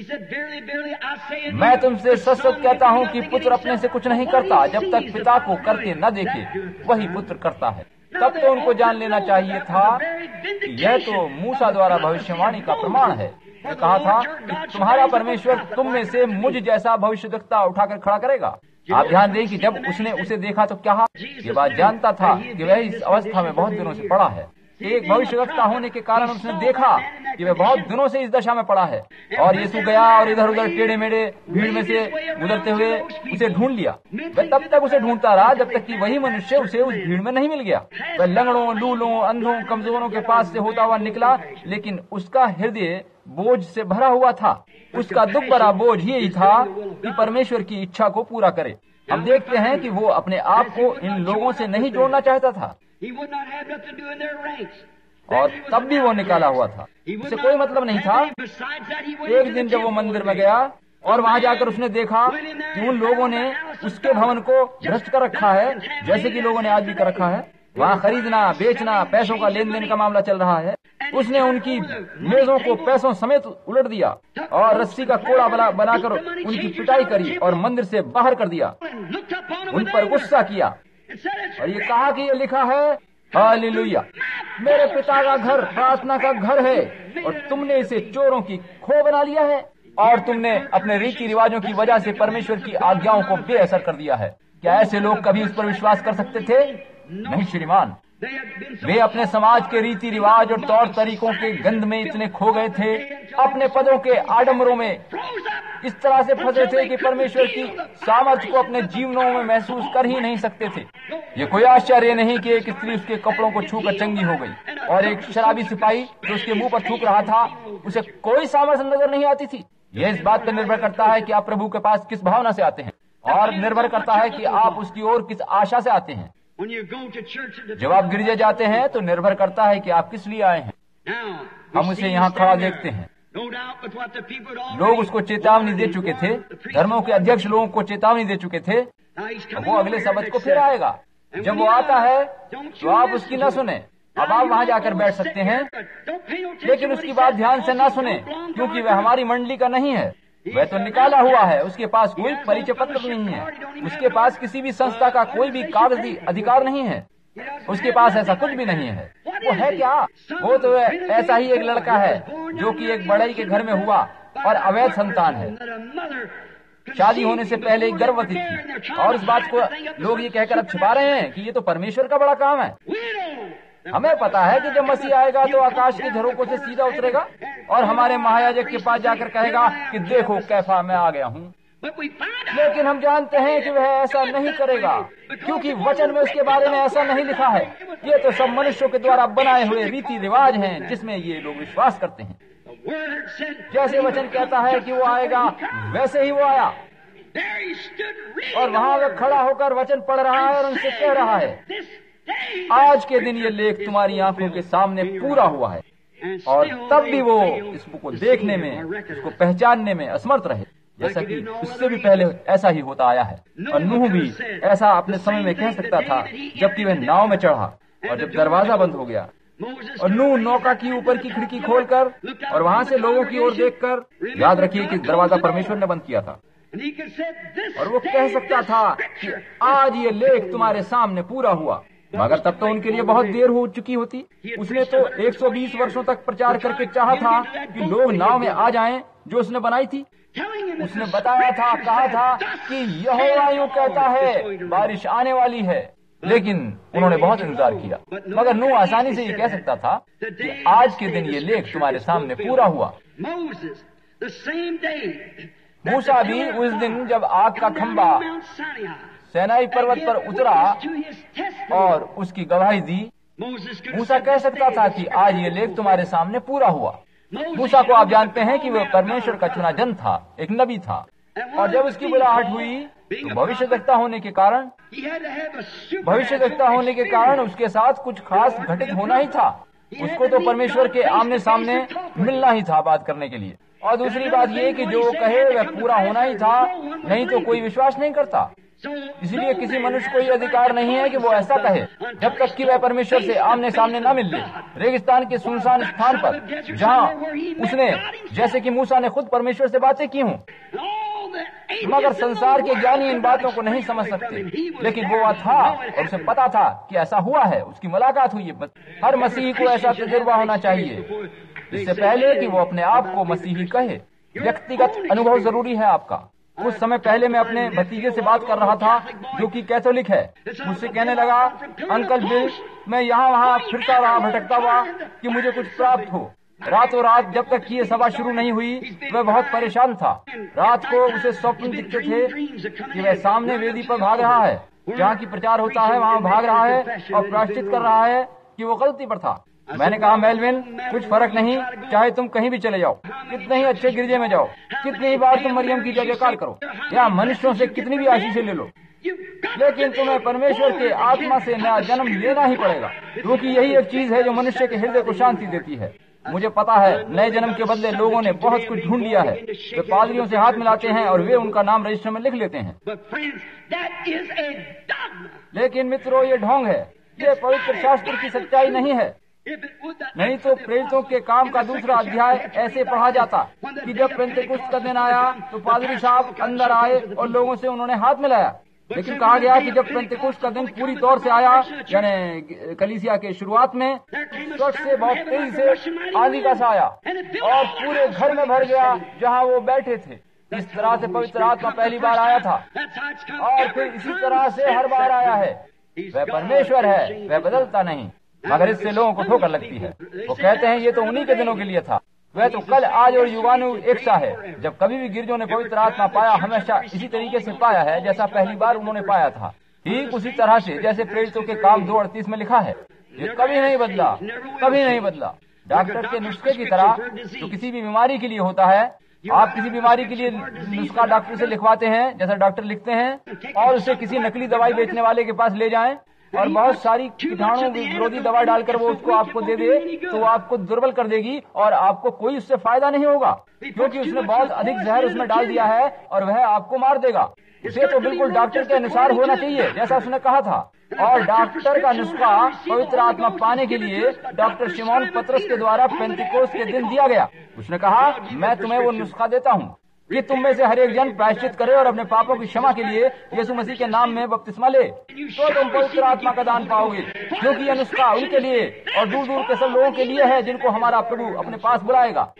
मैं तुमसे सच सच कहता हूँ कि पुत्र अपने से कुछ नहीं करता, जब तक पिता को करते न देखे वही पुत्र करता है। तब तो उनको जान लेना चाहिए था कि यह तो मूसा द्वारा भविष्यवाणी का प्रमाण है। ने कहा था कि तुम्हारा परमेश्वर तुम में से मुझ जैसा भविष्यद्वक्ता उठाकर खड़ा करेगा। आप ध्यान दें कि जब उसने उसे देखा तो क्या ये बात जानता था कि वह इस अवस्था में बहुत दिनों से पड़ा है। एक भविष्यद्वक्ता होने के कारण उसने देखा कि वह बहुत दिनों से इस दशा में पड़ा है। और यीशु गया और इधर उधर टेढ़े मेढ़े भीड़ में से गुजरते हुए उसे ढूंढ लिया। वह तब तक उसे ढूंढता रहा जब तक कि वही मनुष्य उसे उस भीड़ में नहीं मिल गया। वह लंगड़ों, लूलों, अंधों, कमजोरों के पास से होता हुआ निकला, लेकिन उसका हृदय बोझ से भरा हुआ था। उसका दुख भरा बोझ यही था कि परमेश्वर की इच्छा को पूरा करे। हम देखते हैं कि वो अपने आप को इन लोगों से नहीं जोड़ना चाहता था और तब भी वो निकाला हुआ था। उसे कोई मतलब नहीं था। एक दिन जब वो मंदिर में गया और वहाँ जाकर उसने देखा कि उन लोगों ने उसके भवन को भ्रष्ट कर रखा है, जैसे कि लोगों ने आज भी कर रखा है। वहाँ खरीदना, बेचना, पैसों का लेन देन का मामला चल रहा है। उसने उनकी मेजों को पैसों समेत उलट दिया और रस्सी का कोड़ा बना बनाकर उनकी पिटाई करी और मंदिर से बाहर कर दिया। उन पर गुस्सा किया और ये कहा कि ये लिखा है, हालेलुया, मेरे पिता का घर प्रार्थना का घर है और तुमने इसे चोरों की खो बना लिया है और तुमने अपने रीति रिवाजों की वजह से परमेश्वर की आज्ञाओं को बेअसर कर दिया है। क्या ऐसे लोग कभी इस पर विश्वास कर सकते थे? नहीं श्रीमान। वे अपने समाज के रीति रिवाज और तौर तरीकों के गंध में इतने खो गए थे, अपने पदों के आडंबरों में इस तरह से फंसे थे कि परमेश्वर की सामर्थ्य को अपने जीवनों में महसूस कर ही नहीं सकते थे। ये कोई आश्चर्य नहीं कि एक स्त्री उसके कपड़ों को छूकर चंगी हो गई और एक शराबी सिपाही जो उसके मुंह पर थूक रहा था उसे कोई सामर्थ्य नजर नहीं आती थी। यह इस बात पर निर्भर करता है कि आप प्रभु के पास किस भावना से आते हैं और निर्भर करता है कि आप उसकी ओर किस आशा से आते हैं। जब आप गिरजे जाते हैं तो निर्भर करता है कि आप किस लिए आए हैं। हम उसे यहाँ खड़ा देखते हैं। लोग उसको चेतावनी दे चुके थे, धर्मों के अध्यक्ष लोगों को चेतावनी दे चुके थे। वो अगले सबत को फिर आएगा। जब वो आता है तो आप उसकी न सुने। अब आप वहाँ जाकर बैठ सकते हैं, लेकिन उसकी बात ध्यान से न सुने, क्योंकि वह हमारी मंडली का नहीं है। वह तो निकाला हुआ है। उसके पास कोई परिचय पत्र नहीं है। उसके पास किसी भी संस्था का कोई भी कागजी अधिकार नहीं है। उसके पास ऐसा कुछ भी नहीं है। वो है क्या? वो तो ऐसा ही एक लड़का है जो कि एक बड़ई के घर में हुआ और अवैध संतान है। शादी होने से पहले एक गर्भवती थी और इस बात को लोग ये कहकर अब छिपा रहे हैं कि ये तो परमेश्वर का बड़ा काम है। हमें पता है कि जब मसीह आएगा तो आकाश के झरोकों से सीधा उतरेगा और हमारे महायाजक के पास जाकर कहेगा कि देखो कैफा मैं आ गया हूँ। लेकिन हम जानते हैं कि वह ऐसा नहीं करेगा, क्योंकि वचन में उसके बारे में ऐसा नहीं लिखा है। ये तो सब मनुष्यों के द्वारा बनाए हुए रीति रिवाज हैं जिसमें ये लोग विश्वास करते हैं। जैसे वचन कहता है कि वो आएगा, वैसे ही वो आया और वहाँ वह खड़ा होकर वचन पढ़ रहा है और उनसे कह रहा है, आज के दिन ये लेख तुम्हारी आंखों के सामने पूरा हुआ है। और तब भी वो इसको देखने में, इसको पहचानने में असमर्थ रहे, जैसा कि उससे भी पहले ऐसा ही होता आया है। और नूह भी ऐसा अपने समय में कह सकता था जबकि वह नाव में चढ़ा और जब दरवाजा बंद हो गया और नूह नौका की ऊपर की खिड़की खोलकर और वहाँ से लोगों की ओर देखकर, याद रखिए कि दरवाजा परमेश्वर ने बंद किया था, और वो कह सकता था कि आज ये लेख तुम्हारे सामने पूरा हुआ। मगर तब तो उनके लिए बहुत देर हो चुकी होती। उसने तो एक सौ बीस वर्षों तक प्रचार करके चाहा था कि लोग नाव में आ जाएं जो उसने बनाई थी। उसने बताया था, कहा था कि यहोवा यूं कहता है बारिश आने वाली है, लेकिन उन्होंने बहुत इंतजार किया। मगर नूह आसानी से ये कह सकता था कि आज के दिन ये लेख तुम्हारे सामने पूरा हुआ। मूसा भी उस दिन जब आग का खंबा सैनाई पर्वत पर उतरा और उसकी गवाही दी, मूसा कह सकता था कि आज ये लेख तुम्हारे सामने पूरा हुआ। मूसा को आप जानते हैं कि वह परमेश्वर का चुना जन था, एक नबी था, और जब उसकी बुलाहट हुई तो भविष्यद्वक्ता होने के कारण भविष्यद्वक्ता होने के कारण उसके साथ कुछ खास घटित होना ही था। उसको तो परमेश्वर के आमने सामने मिलना ही था बात करने के लिए। और दूसरी बात ये कि जो वो कहे वह पूरा होना ही था, नहीं तो कोई विश्वास नहीं करता। इसलिए किसी मनुष्य को यह अधिकार नहीं है कि वो ऐसा कहे जब तक कि वह परमेश्वर से आमने सामने न मिल ले। रेगिस्तान के सुनसान स्थान पर जहाँ उसने, जैसे कि मूसा ने खुद परमेश्वर से बातें की हों, मगर संसार के ज्ञानी इन बातों को नहीं समझ सकते, लेकिन वो वह था और उसे पता था कि ऐसा हुआ है, उसकी मुलाकात हुई है। हर मसीही को ऐसा तजुर्बा होना चाहिए इससे पहले कि वो अपने आप को मसीही कहे। व्यक्तिगत अनुभव जरूरी है आपका। कुछ समय पहले मैं अपने भतीजे से बात कर रहा था जो कि कैथोलिक है। मुझसे कहने लगा, अंकल बिल, मैं यहाँ वहाँ फिरता रहा, भटकता हुआ कि मुझे कुछ प्राप्त हो। रातों रात जब तक ये सभा शुरू नहीं हुई वह बहुत परेशान था। रात को उसे स्वप्न दिखते थे कि वह सामने वेदी पर भाग रहा है, जहाँ की प्रचार होता है वहाँ भाग रहा है और प्रायश्चित कर रहा है कि वो गलती पर था। मैंने कहा, मेलविन, कुछ फर्क नहीं, चाहे तुम कहीं भी चले जाओ, कितने ही अच्छे गिरजे में जाओ, कितनी ही बार तुम मरियम की जय जयकार करो, या मनुष्यों से कितनी भी आशीषें ले लो, लेकिन तुम्हें परमेश्वर के आत्मा से नया जन्म लेना ही पड़ेगा, क्योंकि यही एक चीज है जो मनुष्य के हृदय को शांति देती है। मुझे पता है नए जन्म के बदले लोगों ने बहुत कुछ ढूंढ लिया है। वे पादरियों से हाथ मिलाते हैं और वे उनका नाम रजिस्टर में लिख लेते हैं, लेकिन मित्रों ये ढोंग है, ये पवित्र शास्त्र की सच्चाई नहीं है। नहीं तो प्रेरितों के काम का दूसरा अध्याय ऐसे पढ़ा जाता कि जब पेंतेकुस्त का दिन आया तो पादरी साहब अंदर आए और लोगों से उन्होंने हाथ मिलाया। लेकिन कहा गया कि जब पेंतेकुस्त का दिन पूरी तौर से आया, यानी कलीसिया के शुरुआत में, स्वर्ग से बहुत तेजी से आंधी का सा आया और पूरे घर में भर गया जहाँ वो बैठे थे। इस तरह से पवित्र आत्मा पहली बार आया था और फिर इसी तरह से हर बार आया है। वह परमेश्वर है, वह बदलता नहीं, मगर इससे लोगों को ठोकर लगती है। वो कहते हैं ये तो उन्हीं के दिनों के लिए था, वह तो कल, आज और युगानु एक सा है। जब कभी भी गिरजों ने पवित्र आत्मा पाया, हमेशा इसी तरीके से पाया है जैसा पहली बार उन्होंने पाया था, ठीक उसी तरह से जैसे प्रेरितों के काम दो अड़तीस में लिखा है। ये कभी नहीं बदला, कभी नहीं बदला। डॉक्टर के नुस्खे की तरह जो किसी भी बीमारी के लिए होता है, आप किसी बीमारी के लिए नुस्खा डॉक्टर से लिखवाते हैं जैसा डॉक्टर लिखते हैं, और उसे किसी नकली दवाई बेचने वाले के पास ले जाएं और बहुत सारी कीटाणु विरोधी दवा डालकर वो उसको आपको दे दे, तो वो आपको दुर्बल कर देगी और आपको कोई उससे फायदा नहीं होगा, क्योंकि उसने बहुत अधिक जहर उसमें डाल दिया है और वह आपको मार देगा। उसे तो बिल्कुल डॉक्टर के अनुसार होना चाहिए जैसा उसने कहा था। और डॉक्टर का नुस्खा पवित्र आत्मा पाने के लिए डॉक्टर शिमोन पतरस के द्वारा पेंतिकोस्त के दिन दिया गया। उसने कहा, मैं तुम्हें वो नुस्खा देता हूँ कि तुम में से हर एक जन प्रायश्चित करे और अपने पापों की क्षमा के लिए यीशु मसीह के नाम में बपतिस्मा ले, तो तुम पवित्र आत्मा का दान पाओगे। क्योंकि यह नुस्खा उनके लिए और दूर दूर के सब लोगों के लिए है जिनको हमारा प्रभु अपने पास बुलाएगा।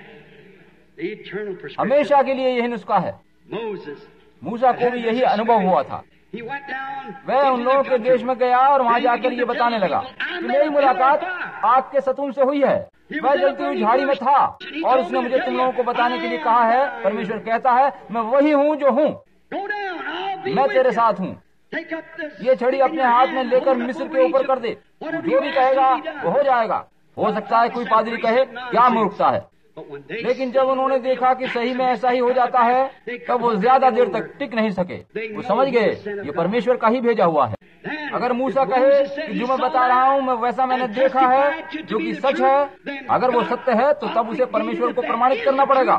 हमेशा के लिए यही नुस्खा है। मूसा को भी यही अनुभव हुआ था। वह उन लोगों के देश में गया और वहाँ जाकर ये बताने लगा कि मेरी मुलाकात आग के सतून से हुई है। वह जलती हुई झाड़ी में था और उसने मुझे तुम लोगों को बताने के लिए कहा है। परमेश्वर कहता है, मैं वही हूँ जो हूँ, मैं तेरे साथ हूँ। ये छड़ी अपने हाथ में लेकर मिस्र के ऊपर कर दे, जो भी कहेगा वो हो जाएगा। हो सकता है कोई पादरी कहे क्या मूर्खता है, लेकिन जब उन्होंने देखा कि सही में ऐसा ही हो जाता है, तब वो ज्यादा देर तक टिक नहीं सके। वो समझ गए ये परमेश्वर का ही भेजा हुआ है। अगर मूसा कहे कि जो मैं बता रहा हूँ मैं वैसा मैंने देखा है जो कि सच है, अगर वो सत्य है तो तब उसे परमेश्वर को प्रमाणित करना पड़ेगा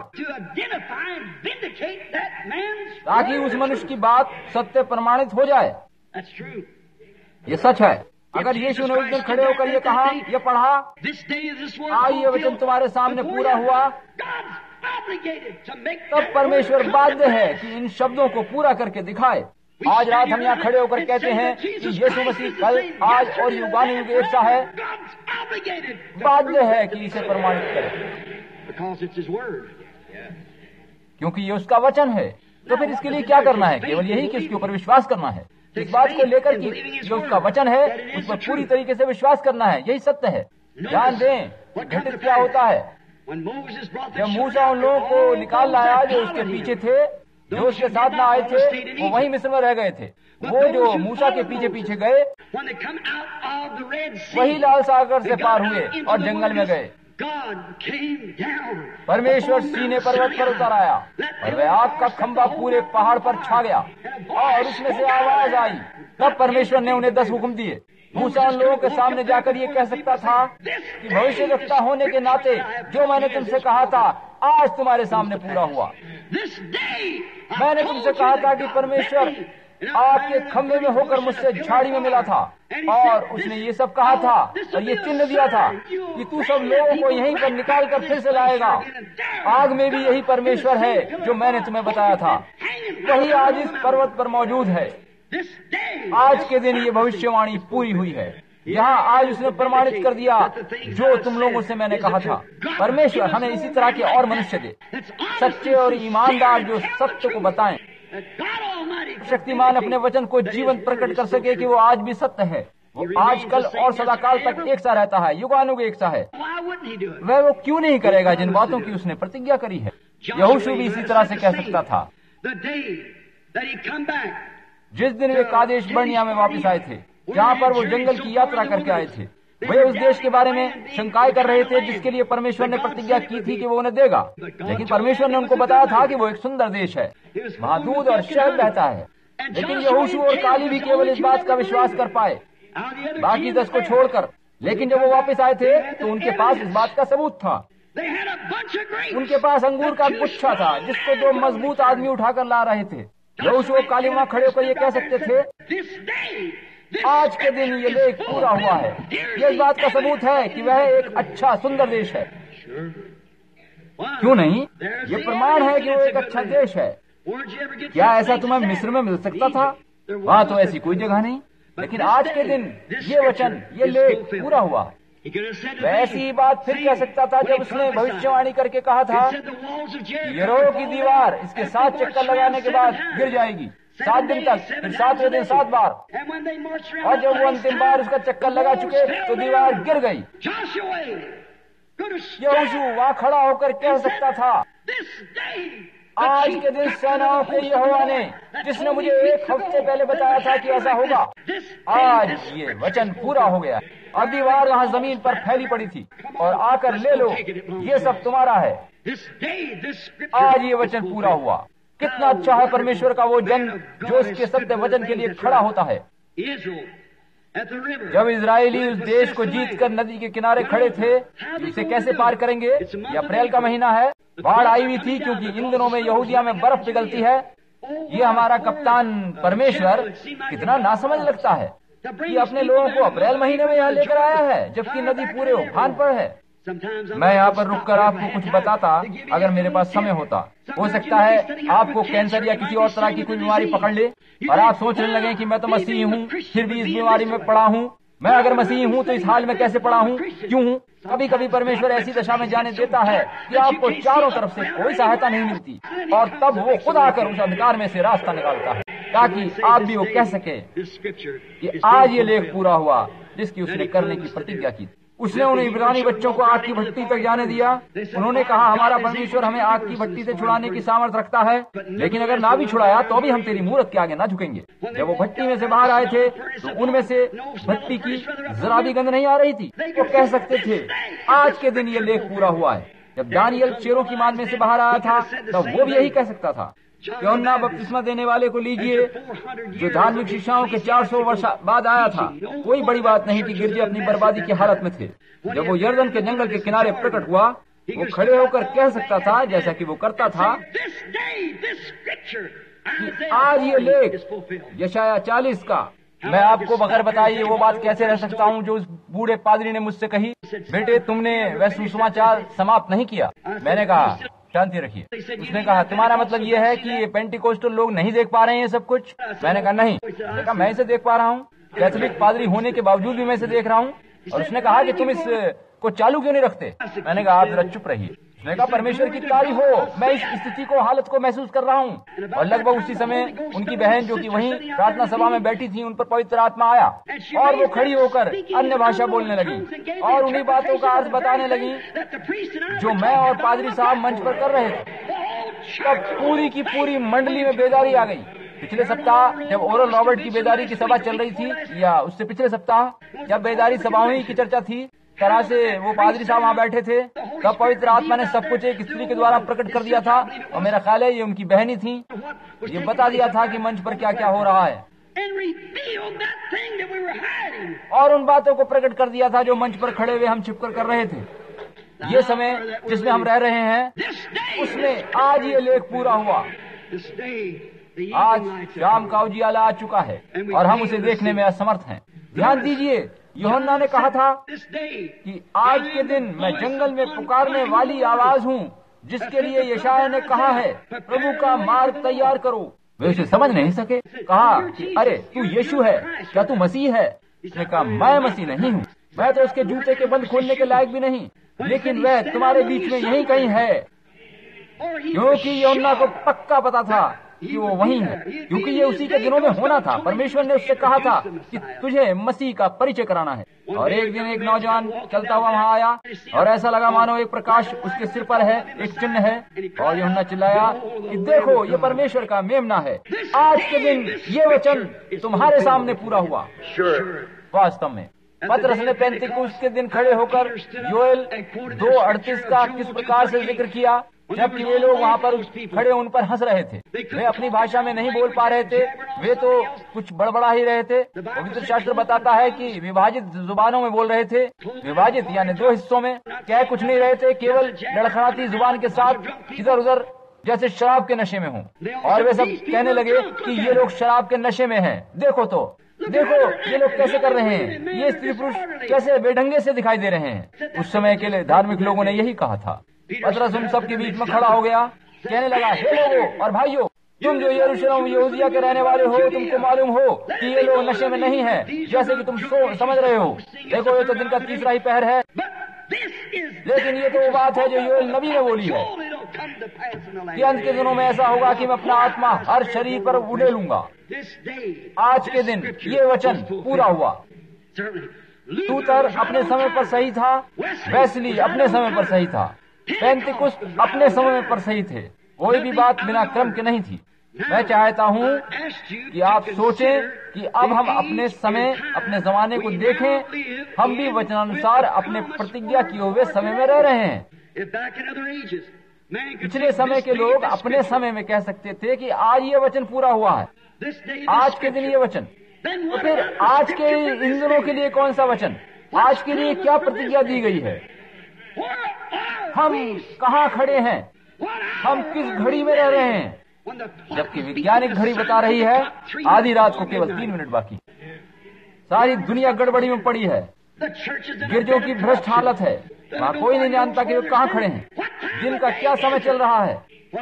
ताकि उस मनुष्य की बात सत्य प्रमाणित हो जाए। ये सच है। अगर यीशु ने उस दिन खड़े होकर ये कहा, ये पढ़ा, आज ये वचन तुम्हारे सामने पूरा हुआ, तब परमेश्वर बाध्य है कि इन शब्दों को पूरा करके दिखाए। आज रात हम यहाँ खड़े होकर कहते हैं कि यीशु मसीह कल, आज और युगानुयुग एक सा है, बाध्य है कि इसे प्रमाणित करे, क्योंकि ये उसका वचन है। तो फिर इसके लिए क्या करना है? केवल यही कि इसके ऊपर विश्वास करना है। इस बात को लेकर कि जो उसका वचन है उस पर पूरी तरीके से विश्वास करना है, यही सत्य है। ध्यान दें घटित क्या होता है। जब मूसा उन लोगों को निकाल लाया जो उसके पीछे थे, जो उसके साथ ना आए थे, वो वहीं मिस्र में रह गए थे। वो जो मूसा के पीछे पीछे गए वही लाल सागर से पार हुए और जंगल में गए। परमेश्वर सीने पर्वत पर उतर आया और वह आग का खंभा पूरे पहाड़ पर छा गया और उसमें से आवाज आई। तब परमेश्वर ने उन्हें दस हुक्म दिए। मूसा उन लोगों के सामने जाकर ये कह सकता था कि भविष्यवक्ता होने के नाते जो मैंने तुमसे कहा था आज तुम्हारे सामने पूरा हुआ। मैंने तुमसे कहा था कि परमेश्वर आपके खंभे में होकर मुझसे झाड़ी में मिला था, और उसने ये सब कहा था और ये चिन्ह दिया था कि तू सब लोगों को यहीं पर निकाल कर फिर से लाएगा। आग में भी यही परमेश्वर है जो मैंने तुम्हें बताया था, वही आज इस पर्वत पर मौजूद है। आज के दिन ये भविष्यवाणी पूरी हुई है। यहाँ आज उसने प्रमाणित कर दिया जो तुम लोगों से मैंने कहा था। परमेश्वर हमें इसी तरह के और मनुष्य दे, सच्चे और ईमानदार, जो सत्य को बताएं। शक्तिमान अपने वचन को जीवन प्रकट कर सके कि वो आज भी सत्य है। वो आज कल और सदाकाल तक एक सा रहता है, युगानुग एक सा है। वह वो क्यों नहीं करेगा जिन बातों की उसने प्रतिज्ञा करी है। यहोशू भी इसी तरह से कह सकता था। जिस दिन वे कादेश बर्निया में वापस आए थे, जहाँ पर वो जंगल की यात्रा करके आए थे, वे उस देश के बारे में शंकाएं कर रहे थे जिसके लिए परमेश्वर ने प्रतिज्ञा की थी कि वो उन्हें देगा। लेकिन परमेश्वर ने उनको बताया था कि वो एक सुंदर देश है, वहाँ दूध और शहद बहता है। लेकिन यहोशू और काली भी केवल इस बात का विश्वास कर पाए, बाकी दस को छोड़कर। लेकिन जब वो वापस आए थे तो उनके पास इस बात का सबूत था। उनके पास अंगूर का गुच्छा था जिसको दो मजबूत आदमी उठाकर ला रहे थे। यहोशू और काली वहाँ खड़े होकर ये कह सकते थे, आज के दिन ये लेख पूरा हुआ है। ये इस बात का सबूत है कि वह एक अच्छा सुंदर देश है। क्यों नहीं? ये प्रमाण है कि वो एक अच्छा देश है। क्या ऐसा तुम्हें मिस्र में मिल सकता था? वहाँ तो ऐसी कोई जगह नहीं। लेकिन आज के दिन ये वचन, ये लेख पूरा हुआ। वैसी ही बात फिर कह सकता था जब उसने भविष्यवाणी करके कहा था, यरीहो की दीवार इसके सात चक्कर लगाने के बाद गिर जाएगी, सात दिन तक, फिर सातवें दिन सात बार। और जब वो अंतिम बार उसका चक्कर लगा चुके तो दीवार गिर गई। यहोशू वहाँ खड़ा होकर कह सकता था, आज के दिन सेनाओं के यहोवा ने, जिसने मुझे एक हफ्ते पहले बताया था कि ऐसा होगा, आज ये वचन पूरा हो गया। और दीवार वहाँ जमीन पर फैली पड़ी थी, और आकर ले लो, ये सब तुम्हारा है। आज ये वचन पूरा हुआ। कितना अच्छा है परमेश्वर का वो जन जो उसके सत्य वचन के लिए खड़ा होता है। जब इजरायली उस देश को जीतकर नदी के किनारे खड़े थे, उसे कैसे पार करेंगे? ये अप्रैल का महीना है, बाढ़ आई हुई थी क्योंकि इन दिनों में यहूदिया में बर्फ पिघलती है। ये हमारा कप्तान परमेश्वर कितना नासमझ लगता है कि अपने लोगों को अप्रैल महीने में यहाँ लेकर आया है, जबकि नदी पूरे उफान पर है। मैं यहाँ पर रुककर आपको कुछ बताता अगर मेरे पास समय होता। हो सकता है आपको कैंसर या किसी और तरह की कोई बीमारी पकड़ ले और आप सोचने लगे कि मैं तो मसीही हूँ, फिर भी इस बीमारी में पड़ा हूँ। मैं अगर मसीही हूँ तो इस हाल में कैसे पड़ा हूँ, क्यों हूँ? कभी कभी परमेश्वर ऐसी दशा में जाने देता है कि आपको चारों तरफ से कोई सहायता नहीं मिलती, और तब वो खुद आकर उस अंधकार में से रास्ता निकालता है ताकि आप भी वो कह सके कि आज ये लेख पूरा हुआ जिसकी उसने करने की प्रतिज्ञा की। उसने उन इब्रानी बच्चों को आग की भट्टी तक जाने दिया। उन्होंने कहा, हमारा परमेश्वर हमें आग की भट्टी से छुड़ाने की सामर्थ रखता है, लेकिन अगर ना भी छुड़ाया तो भी हम तेरी मूरत के आगे ना झुकेंगे। जब वो भट्टी में से बाहर आए थे तो उनमें से भट्टी की जरा भी गंध नहीं आ रही थी। वो कह सकते थे, आज के दिन ये लेख पूरा हुआ है। जब दानियल शेरों की मान में से बाहर आया था तब वो भी यही कह सकता था, यूहन्ना बपतिस्मा देने वाले को लीजिए, जो धार्मिक शिक्षाओं के चार सौ वर्ष बाद आया था। कोई बड़ी बात नहीं कि गिरजे अपनी बर्बादी की हालत में थे। जब वो यर्दन के जंगल के किनारे प्रकट हुआ, वो खड़े होकर कह सकता था, जैसा कि वो करता था, कि आज ये लेख यशाया चालीस का, मैं आपको बगैर बताइए वो बात कैसे रह सकता हूँ जो उस बूढ़े पादरी ने मुझसे कही, बेटे तुमने वह सुसमाचार समाप्त नहीं किया। मैंने कहा, शांति रखिए। उसने कहा, तुम्हारा मतलब ये है कि ये पेंटिकोस्टल लोग नहीं देख पा रहे हैं सब कुछ? मैंने कहा नहीं। उसने कहा, मैं इसे देख पा रहा हूँ, कैथोलिक पादरी होने के बावजूद भी मैं इसे देख रहा हूँ। और उसने कहा कि तुम इस को चालू क्यों नहीं रखते? मैंने कहा, आप जरा चुप रहिए। उसने कहा, परमेश्वर की तारीफ हो, मैं इस स्थिति को, हालत को महसूस कर रहा हूँ। और लगभग उसी समय उनकी बहन जो कि वहीं प्रार्थना सभा में बैठी थी, उन पर पवित्र आत्मा आया और वो खड़ी होकर अन्य भाषा बोलने लगी और उन्हीं बातों का अर्थ बताने लगी जो मैं और पादरी साहब मंच पर कर रहे थे। तब पूरी की पूरी मंडली में बेदारी आ गई। पिछले सप्ताह जब ओरल रॉबर्ट की बेदारी की सभा चल रही थी, या उससे पिछले सप्ताह जब बेदारी सभाओं की चर्चा थी, तरह से वो पादरी साहब वहाँ बैठे थे, तब पवित्र आत्मा ने सब कुछ एक स्त्री के द्वारा प्रकट कर दिया था। और मेरा ख्याल है ये उनकी बहनी थी। ये बता दिया था कि मंच पर क्या क्या हो रहा है और उन बातों को प्रकट कर दिया था जो मंच पर खड़े हुए हम छिपकर कर रहे थे। ये समय जिसमें हम रह रहे हैं, उसमें आज ये लेख पूरा हुआ। आज शाम का उजियाला आ चुका है और हम उसे देखने में असमर्थ हैं। ध्यान दीजिए, यूहन्ना ने कहा था कि आज के दिन मैं जंगल में पुकारने वाली आवाज हूँ जिसके लिए यशायाह ने कहा है, प्रभु का मार्ग तैयार करो। वे उसे समझ नहीं सके। कहा कि अरे तू यीशु है, क्या तू मसीह है? उसने कहा मैं मसीह नहीं हूँ, मैं तो उसके जूते के बंद खोलने के लायक भी नहीं, लेकिन वह तुम्हारे बीच में यहीं कहीं है। क्योंकि यूहन्ना को पक्का पता था कि वो वही है, क्योंकि ये उसी के दिनों में होना था। परमेश्वर ने उससे कहा था कि तुझे मसीह का परिचय कराना है। और एक दिन एक नौजवान चलता हुआ वहाँ आया और ऐसा लगा मानो एक प्रकाश उसके सिर पर है, एक चिन्ह है। और यूहन्ना चिल्लाया कि देखो, ये परमेश्वर का मेमना है। आज के दिन ये वचन तुम्हारे सामने पूरा हुआ। वास्तव में पतरस ने पेंतीकोस्त के दिन खड़े होकर योएल दो अड़तीस का किस प्रकार से जिक्र किया, जबकि ये लोग वहाँ पर खड़े उन पर हंस रहे थे। वे अपनी भाषा में नहीं बोल पा रहे थे, वे तो कुछ बड़बड़ा ही रहे थे। पवित्र शास्त्र बताता है कि विभाजित जुबानों में बोल रहे थे, विभाजित यानी दो हिस्सों में, कह कुछ नहीं रहे थे, केवल लड़खड़ाती जुबान के साथ इधर उधर जैसे शराब के नशे में हों। और वे सब कहने लगे कि ये लोग शराब के नशे में हैं। देखो तो देखो ये लोग कैसे कर रहे हैं, ये स्त्री पुरुष कैसे बेढंगे से दिखाई दे रहे हैं। उस समय के लिए धार्मिक लोगों ने यही कहा था। पतरस उन सब के बीच में खड़ा हो गया, कहने लगा, हे लोगों और भाइयों, तुम जो यरूशलेम यहूदिया के रहने वाले हो, तुमको मालूम हो कि ये लोग नशे में नहीं हैं, जैसे कि तुम सो समझ रहे हो। देखो, ये तो दिन का तीसरा ही पहर है, लेकिन ये तो वो बात है जो योएल नबी ने बोली है कि अंत के दिनों में ऐसा होगा कि मैं अपना आत्मा हर शरीर पर उड़ेलूंगा। आज के दिन ये वचन पूरा हुआ। लूथर अपने समय पर सही था, वेस्ली अपने समय पर सही था, पेंतीकोस्त अपने समय पर सही थे। कोई भी बात बिना क्रम के नहीं थी। मैं चाहता हूँ कि आप सोचें कि अब हम अपने समय, अपने जमाने को देखें। हम भी वचनानुसार अपने प्रतिज्ञा किए हुए समय में रह रहे हैं। पिछले समय के लोग अपने समय में कह सकते थे कि आज ये वचन पूरा हुआ है, आज के दिन ये वचन। तो फिर आज के इन दिनों के लिए कौन सा वचन, आज के लिए क्या प्रतिज्ञा दी गई है? हम कहाँ खड़े हैं? हम किस घड़ी में रह रहे हैं? जबकि वैज्ञानिक घड़ी बता रही है आधी रात को केवल तीन मिनट बाकी। सारी दुनिया गड़बड़ी में पड़ी है, गिरजों की भ्रष्ट हालत है, वहाँ कोई नहीं जानता कि वे कहाँ खड़े हैं, दिन का क्या समय चल रहा है।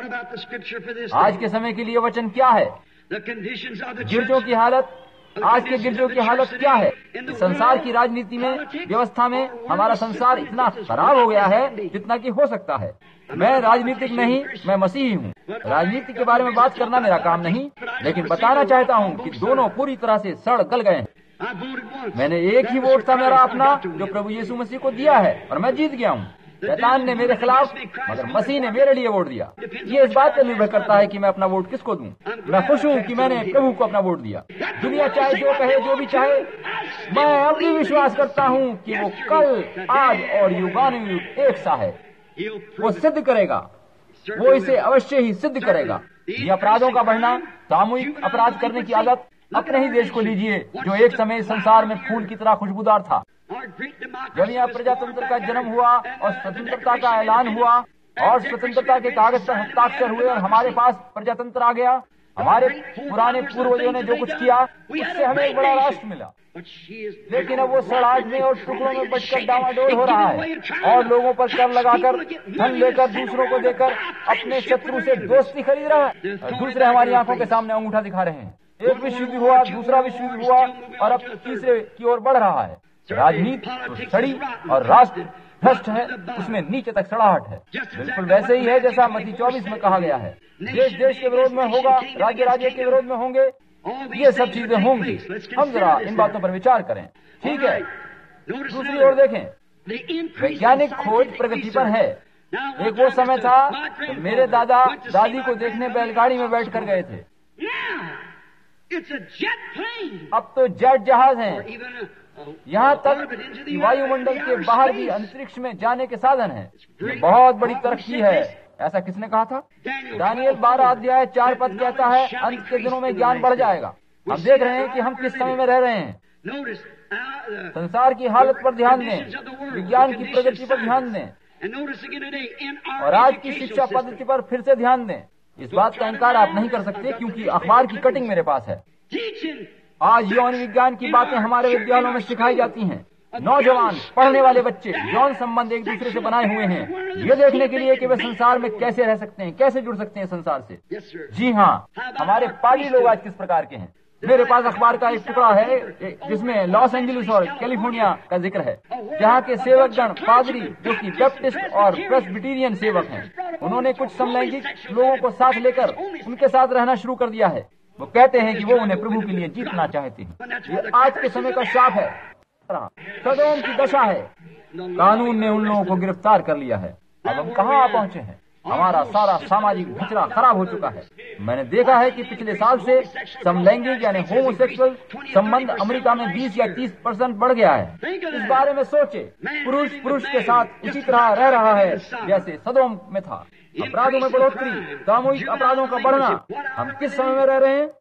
आज के समय के लिए वचन क्या है? गिरजों की हालत, आज के गिरजों की हालत क्या है? संसार की राजनीति में, व्यवस्था में हमारा संसार इतना खराब हो गया है जितना कि हो सकता है। मैं राजनीतिक नहीं, मैं मसीही हूँ। राजनीति के बारे में बात करना मेरा काम नहीं, लेकिन बताना चाहता हूँ कि दोनों पूरी तरह से सड़ गल गए हैं। मैंने एक ही वोट था मेरा अपना, जो प्रभु यीशु मसीह को दिया है, और मैं जीत गया हूँ। शैतान ने मेरे खिलाफ, मगर मसीह ने मेरे लिए वोट दिया। ये इस बात पर निर्भर करता है कि मैं अपना वोट किसको दूं। मैं खुश हूँ कि मैंने प्रभु को अपना वोट दिया। दुनिया चाहे जो कहे, जो भी चाहे, मैं अब भी विश्वास करता हूँ कि वो कल, आज और युगानुयुग एक सा है। वो सिद्ध करेगा, वो इसे अवश्य ही सिद्ध करेगा। ये अपराधों का बढ़ना, सामूहिक अपराध करने की आदत, अपने ही देश को लीजिए जो एक समय संसार में फूल की तरह खुशबूदार था। जब यहाँ प्रजातंत्र का जन्म हुआ और स्वतंत्रता का ऐलान हुआ और स्वतंत्रता के कागज पर हस्ताक्षर हुए और हमारे पास प्रजातंत्र आ गया, हमारे पुराने पूर्वजों ने जो कुछ किया उससे हमें एक बड़ा राष्ट्र मिला। लेकिन अब वो सड़ाहट में और टुकड़ों में बचकर डावाडोल हो रहा है और लोगों पर कर लगाकर, धन लेकर, दूसरों को देकर अपने शत्रु से दोस्ती खरीद रहा है। और दूसरे हमारी आंखों के सामने अंगूठा दिखा रहे हैं। एक विश्व युद्ध हुआ, दूसरा विश्व युद्ध हुआ और अब तीसरे की ओर बढ़ रहा है। राजनीति तो सड़ी और राष्ट्र भ्रष्ट है, उसमें नीचे तक सड़ाहट है। बिल्कुल वैसे ही है जैसा मत्ती चौबीस में कहा गया है। देश देश के विरोध में होगा, राज्य राज्य के विरोध में होंगे, ये सब चीजें होंगी। हम जरा इन बातों पर विचार करें, ठीक है। दूसरी ओर देखें, वैज्ञानिक खोज प्रगति पर है। एक वो समय था तो मेरे दादा दादी को देखने बैलगाड़ी में बैठ कर गए थे। अब तो जेट जहाज हैं, यहाँ तक कि वायुमंडल के बाहर भी अंतरिक्ष में जाने के साधन हैं। ये बहुत बड़ी तरक्की है। ऐसा किसने कहा था? दानियल बारह अध्याय चार पद कहता है, अंत के दिनों में ज्ञान बढ़ जाएगा। हम देख रहे हैं कि हम किस समय में रह रहे हैं। संसार की हालत पर ध्यान दें, विज्ञान की प्रगति पर ध्यान दें और आज की शिक्षा पद्धति पर फिर से ध्यान दें। इस बात का इनकार आप नहीं कर सकते, क्योंकि अखबार की कटिंग मेरे पास है। आज यौन विज्ञान की बातें हमारे विद्यालयों में सिखाई जाती हैं। नौजवान पढ़ने वाले बच्चे यौन संबंध एक दूसरे से बनाए हुए हैं, ये देखने के लिए कि वे संसार में कैसे रह सकते हैं, कैसे जुड़ सकते हैं संसार से। जी हाँ, हमारे पादी लोग आज किस प्रकार के हैं। मेरे पास अखबार का एक टुकड़ा है जिसमें लॉस एंजलिस और कैलिफोर्निया का जिक्र है, जहाँ के सेवकगण पादरी जो कि बैप्टिस्ट और प्रेस्बिटेरियन सेवक हैं, उन्होंने कुछ समलैंगिक लोगों को साथ लेकर उनके साथ रहना शुरू कर दिया है। वो कहते हैं कि वो उन्हें प्रभु के लिए जीतना चाहते हैं। ये आज के समय का शाप है, सदोम की दशा है। कानून ने उन लोगों को गिरफ्तार कर लिया है। अब हम कहाँ पहुँचे हैं। हमारा सारा सामाजिक ढांचा खराब हो चुका है। मैंने देखा है कि पिछले साल से समलैंगिक यानी होमोसेक्सुअल संबंध अमेरिका में बीस या तीस परसेंट बढ़ गया है। इस बारे में सोचे, पुरुष पुरुष के साथ उसी तरह रह रहा है जैसे सदोम में था। अपराधों में बढ़ोतरी, सामूहिक अपराधों का बढ़ना। हम किस समय में रह रहे हैं।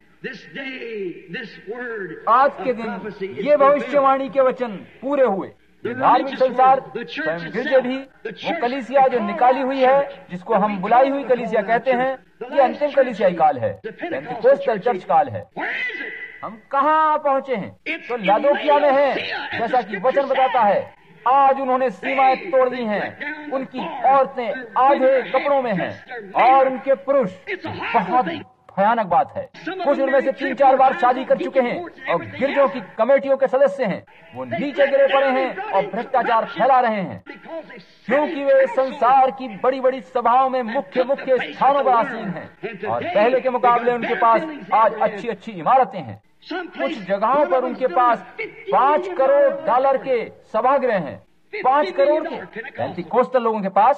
आज के दिन ये भविष्यवाणी के वचन पूरे हुए। धार्मिक संसार, गिरजे भी, वो कलीसिया जो निकाली हुई है, जिसको हम बुलाई हुई कलीसिया कहते हैं, ये अंतिम कलीसियाई काल है, पेंटिकोस्टल चर्च काल है। हम कहाँ पहुँचे हैं। तो लादोकिया में है, जैसा कि वचन बताता है। आज उन्होंने सीमाएं तोड़ दी हैं। उनकी औरतें आधे कपड़ों में हैं और उनके पुरुष। बहुत भयानक बात है। कुछ उनमें से तीन चार बार शादी कर चुके हैं और गिरजों की कमेटियों के सदस्य हैं। वो नीचे गिरे पड़े हैं और भ्रष्टाचार फैला रहे हैं, क्योंकि वे संसार की बड़ी बड़ी सभाओं में मुख्य मुख्य स्थानों पर आसीन हैं और पहले के मुकाबले उनके पास आज अच्छी अच्छी इमारतें हैं। कुछ जगहों पर उनके पास पांच करोड़ डॉलर के सभागृह हैं। पांच करोड़ के पेंटिकोस्टल लोगों के पास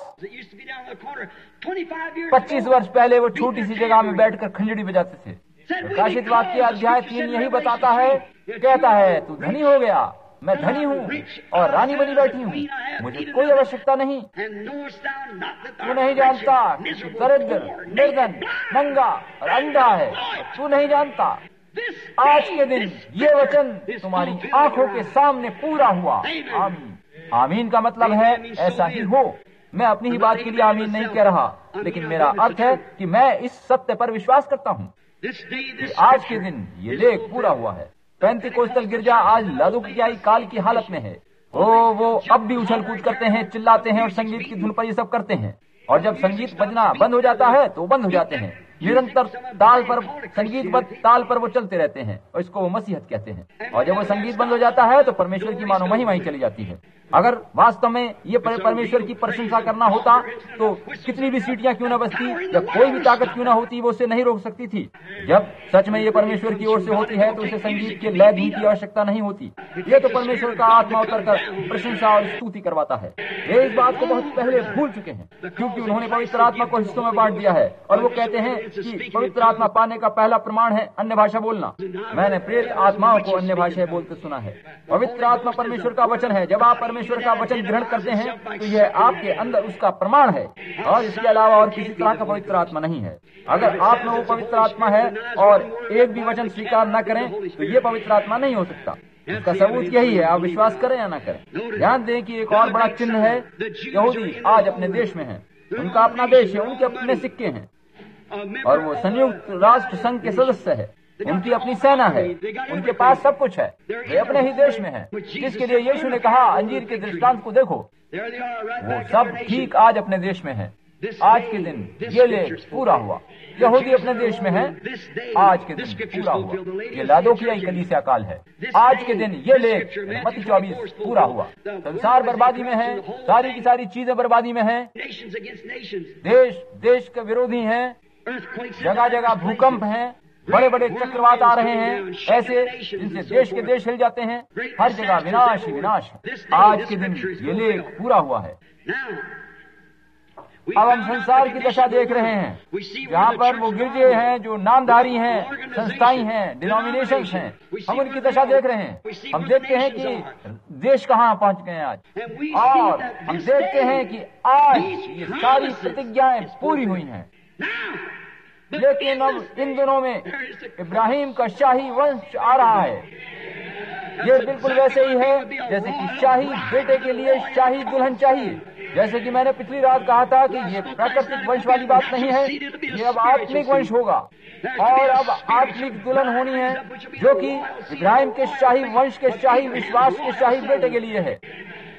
पच्चीस वर्ष पहले वो छोटी सी जगह में बैठकर खंजड़ी बजाते थे। प्रकाशित वाक्य अध्याय तीन यही बताता है, कहता है तू धनी हो गया, मैं धनी हूँ और रानी बनी बैठी हूँ, मुझे कोई आवश्यकता नहीं। तू नहीं जानता दरिद्र, निर्धन, नंगा और अंधा है, तू नहीं जानता। आज के दिन ये वचन तुम्हारी आंखों के सामने पूरा हुआ। आमीन। आमीन का मतलब है ऐसा ही हो। मैं अपनी ही बात के लिए आमीन नहीं कह रहा, लेकिन मेरा अर्थ है कि मैं इस सत्य पर विश्वास करता हूँ कि आज के दिन ये लेख पूरा हुआ है। पेंटिकोस्टल गिरजा आज लादोकियाई काल की हालत में है। ओ वो अब भी उछल कूद करते हैं, चिल्लाते हैं और संगीत की धुन पर ये सब करते हैं। और जब संगीत बजना बंद हो जाता है तो बंद हो जाते हैं। निरंतर ताल पर संगीत बद ताल पर वो चलते रहते हैं और इसको वो मसीहत कहते हैं। और जब वो संगीत बंद हो जाता है तो परमेश्वर की मानो महिमा ही चली जाती है। अगर वास्तव में ये परमेश्वर की प्रशंसा करना होता तो कितनी भी सीटियां क्यों न बजती या कोई भी ताकत क्यों न होती, वो उसे नहीं रोक सकती थी। जब सच में ये परमेश्वर की ओर से होती है तो उसे संगीत के लय धुन की आवश्यकता नहीं होती। ये तो परमेश्वर का आत्मा उतर कर प्रशंसा और स्तुति करवाता है। वे इस बात को बहुत पहले भूल चुके हैं, क्योंकि उन्होंने पवित्र आत्मा को हिस्सों में बांट दिया है। और वो कहते हैं कि पवित्र आत्मा पाने का पहला प्रमाण है अन्य भाषा बोलना। मैंने प्रेरित आत्माओं को अन्य भाषाएं बोलते सुना है। पवित्र आत्मा परमेश्वर का वचन है। जब आप परमेश्वर का वचन ग्रहण करते हैं तो यह आपके अंदर उसका प्रमाण है और इसके अलावा और किसी तरह का पवित्र आत्मा नहीं है। अगर आप में वो पवित्र आत्मा है और एक भी वचन स्वीकार न करें तो ये पवित्र आत्मा नहीं हो सकता। इसका सबूत यही है, आप विश्वास करें या न करें। ध्यान दें कि एक और बड़ा चिन्ह है। यहूदी आज अपने देश में है, उनका अपना देश है, उनके अपने सिक्के हैं और वो संयुक्त राष्ट्र संघ के सदस्य है। उनकी अपनी सेना है, उनके पास सब कुछ है। वे अपने ही देश में हैं, जिसके लिए यीशु ने कहा अंजीर के दृष्टांत को देखो। वो सब ठीक आज अपने देश में है। आज के दिन ये लेख पूरा हुआ। यहूदी अपने देश में है, आज के दिन पूरा हुआ। ये लादोकियाई कलीसिया काल है। आज के दिन ये लेख मत्ती चौबीस पूरा हुआ। संसार बर्बादी में है, सारी की सारी चीजें बर्बादी में है। देश देश के विरोधी हैं, जगह जगह भूकंप हैं, बड़े बड़े चक्रवात आ रहे हैं ऐसे जिनसे देश के देश हिल जाते हैं। हर जगह विनाश ही विनाश है। आज के दिन ये लेख पूरा हुआ है। अब हम संसार की दशा देख रहे हैं, जहाँ पर वो गिरजे हैं जो नामधारी हैं, संस्थाएं हैं, डिनोमिनेशंस हैं। हम उनकी दशा देख रहे हैं। हम देखते हैं कि देश कहाँ पहुँच गए आज, और हम देखते हैं कि आज ये सारी प्रतिज्ञाएं पूरी हुई हैं। लेकिन अब इन दिनों में इब्राहिम का शाही वंश आ रहा है। ये बिल्कुल वैसे ही है जैसे कि शाही बेटे के लिए शाही दुल्हन चाहिए। जैसे कि मैंने पिछली रात कहा था कि ये प्राकृतिक वंश वाली बात नहीं है, ये अब आत्मिक वंश होगा, और अब आत्मिक दुल्हन होनी है जो कि इब्राहिम के शाही वंश के शाही विश्वास के शाही बेटे के लिए है।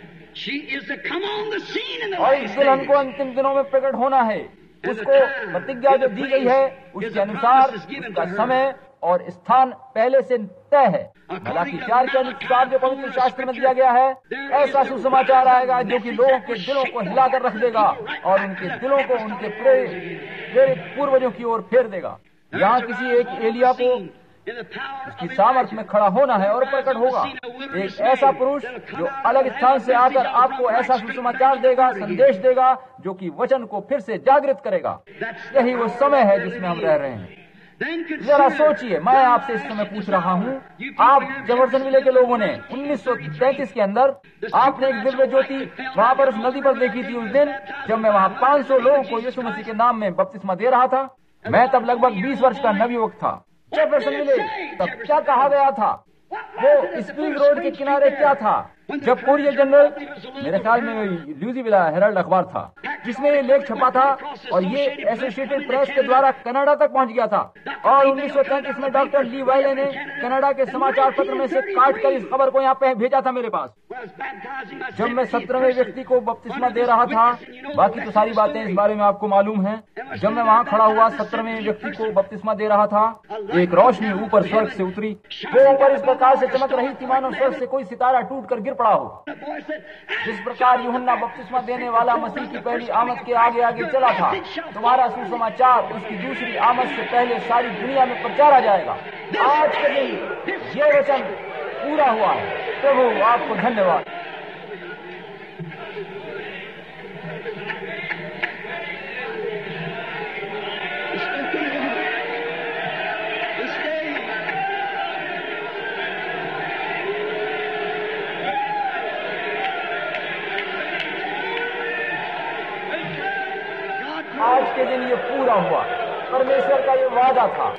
और इस दुल्हन को अंतिम दिनों में प्रकट होना है। उसको प्रतिज्ञा जो दी गई है उसके अनुसार उसका समय और स्थान पहले से तय है। हालांकि चार के अनुसार जो पवित्र शास्त्र में दिया गया है, ऐसा सुसमाचार आएगा जो कि लोगों के दिलों को हिलाकर रख देगा और उनके दिलों को उनके प्रेरित पूर्वजों की ओर फेर देगा। यहाँ किसी एक एलिया को उसकी सामर्थ्य में खड़ा होना है और प्रकट होगा एक ऐसा पुरुष जो अलग स्थान से आकर आपको ऐसा सुसमाचार देगा, संदेश देगा जो कि वचन को फिर से जागृत करेगा। यही वो समय है जिसमें हम रह रहे हैं। जरा सोचिए, मैं आपसे इस समय पूछ रहा हूँ, आप जेफरसनविले के लोगों ने उन्नीस सौ तैंतीस के अंदर आपने एक दिव्य ज्योति वहाँ पर उस नदी पर देखी थी उस दिन जब मैं वहाँ पाँच सौ लोगों को यीशु मसीह के नाम में बपतिस्मा दे रहा था। मैं तब लगभग बीस वर्ष का नवयुवक था। जेफरसनविले तब क्या कहा गया था? वो स्प्रिंग रोड के किनारे क्या था? जब कोरियर जनरल, मेरे ख्याल में ल्यूजीविला हेराल्ड अखबार था जिसमें ये लेख छपा था और ये एसोसिएटेड प्रेस के द्वारा कनाडा तक पहुंच गया था। और उन्नीस सौ तैंतीस में डॉक्टर ली वाइले ने कनाडा के समाचार पत्र में से काट कर इस खबर को यहाँ पे भेजा था मेरे पास। जब मैं सत्रहवें व्यक्ति को बपतिस्मा दे रहा था, बाकी तो सारी बातें इस बारे में आपको मालूम है। जब मैं वहाँ खड़ा हुआ सत्रहवें व्यक्ति को बपतिस्मा दे रहा था, एक रोशनी ऊपर स्वर्ग से उतरी। वो ऊपर इस प्रकार से चमक रही थी मानो स्वर्ग से कोई सितारा टूट कर गिर पड़ा हो। जिस प्रकार यूहन्ना बपतिस्मा देने वाला मसीह की पहली आमद के आगे आगे चला था, तुम्हारा सुसमाचार उसकी दूसरी आमद से पहले सारी दुनिया में प्रचारा जाएगा। आज के दिन ये वचन पूरा हुआ है। प्रभु आपको धन्यवाद। आज के दिन ये पूरा हुआ। परमेश्वर का ये वादा था।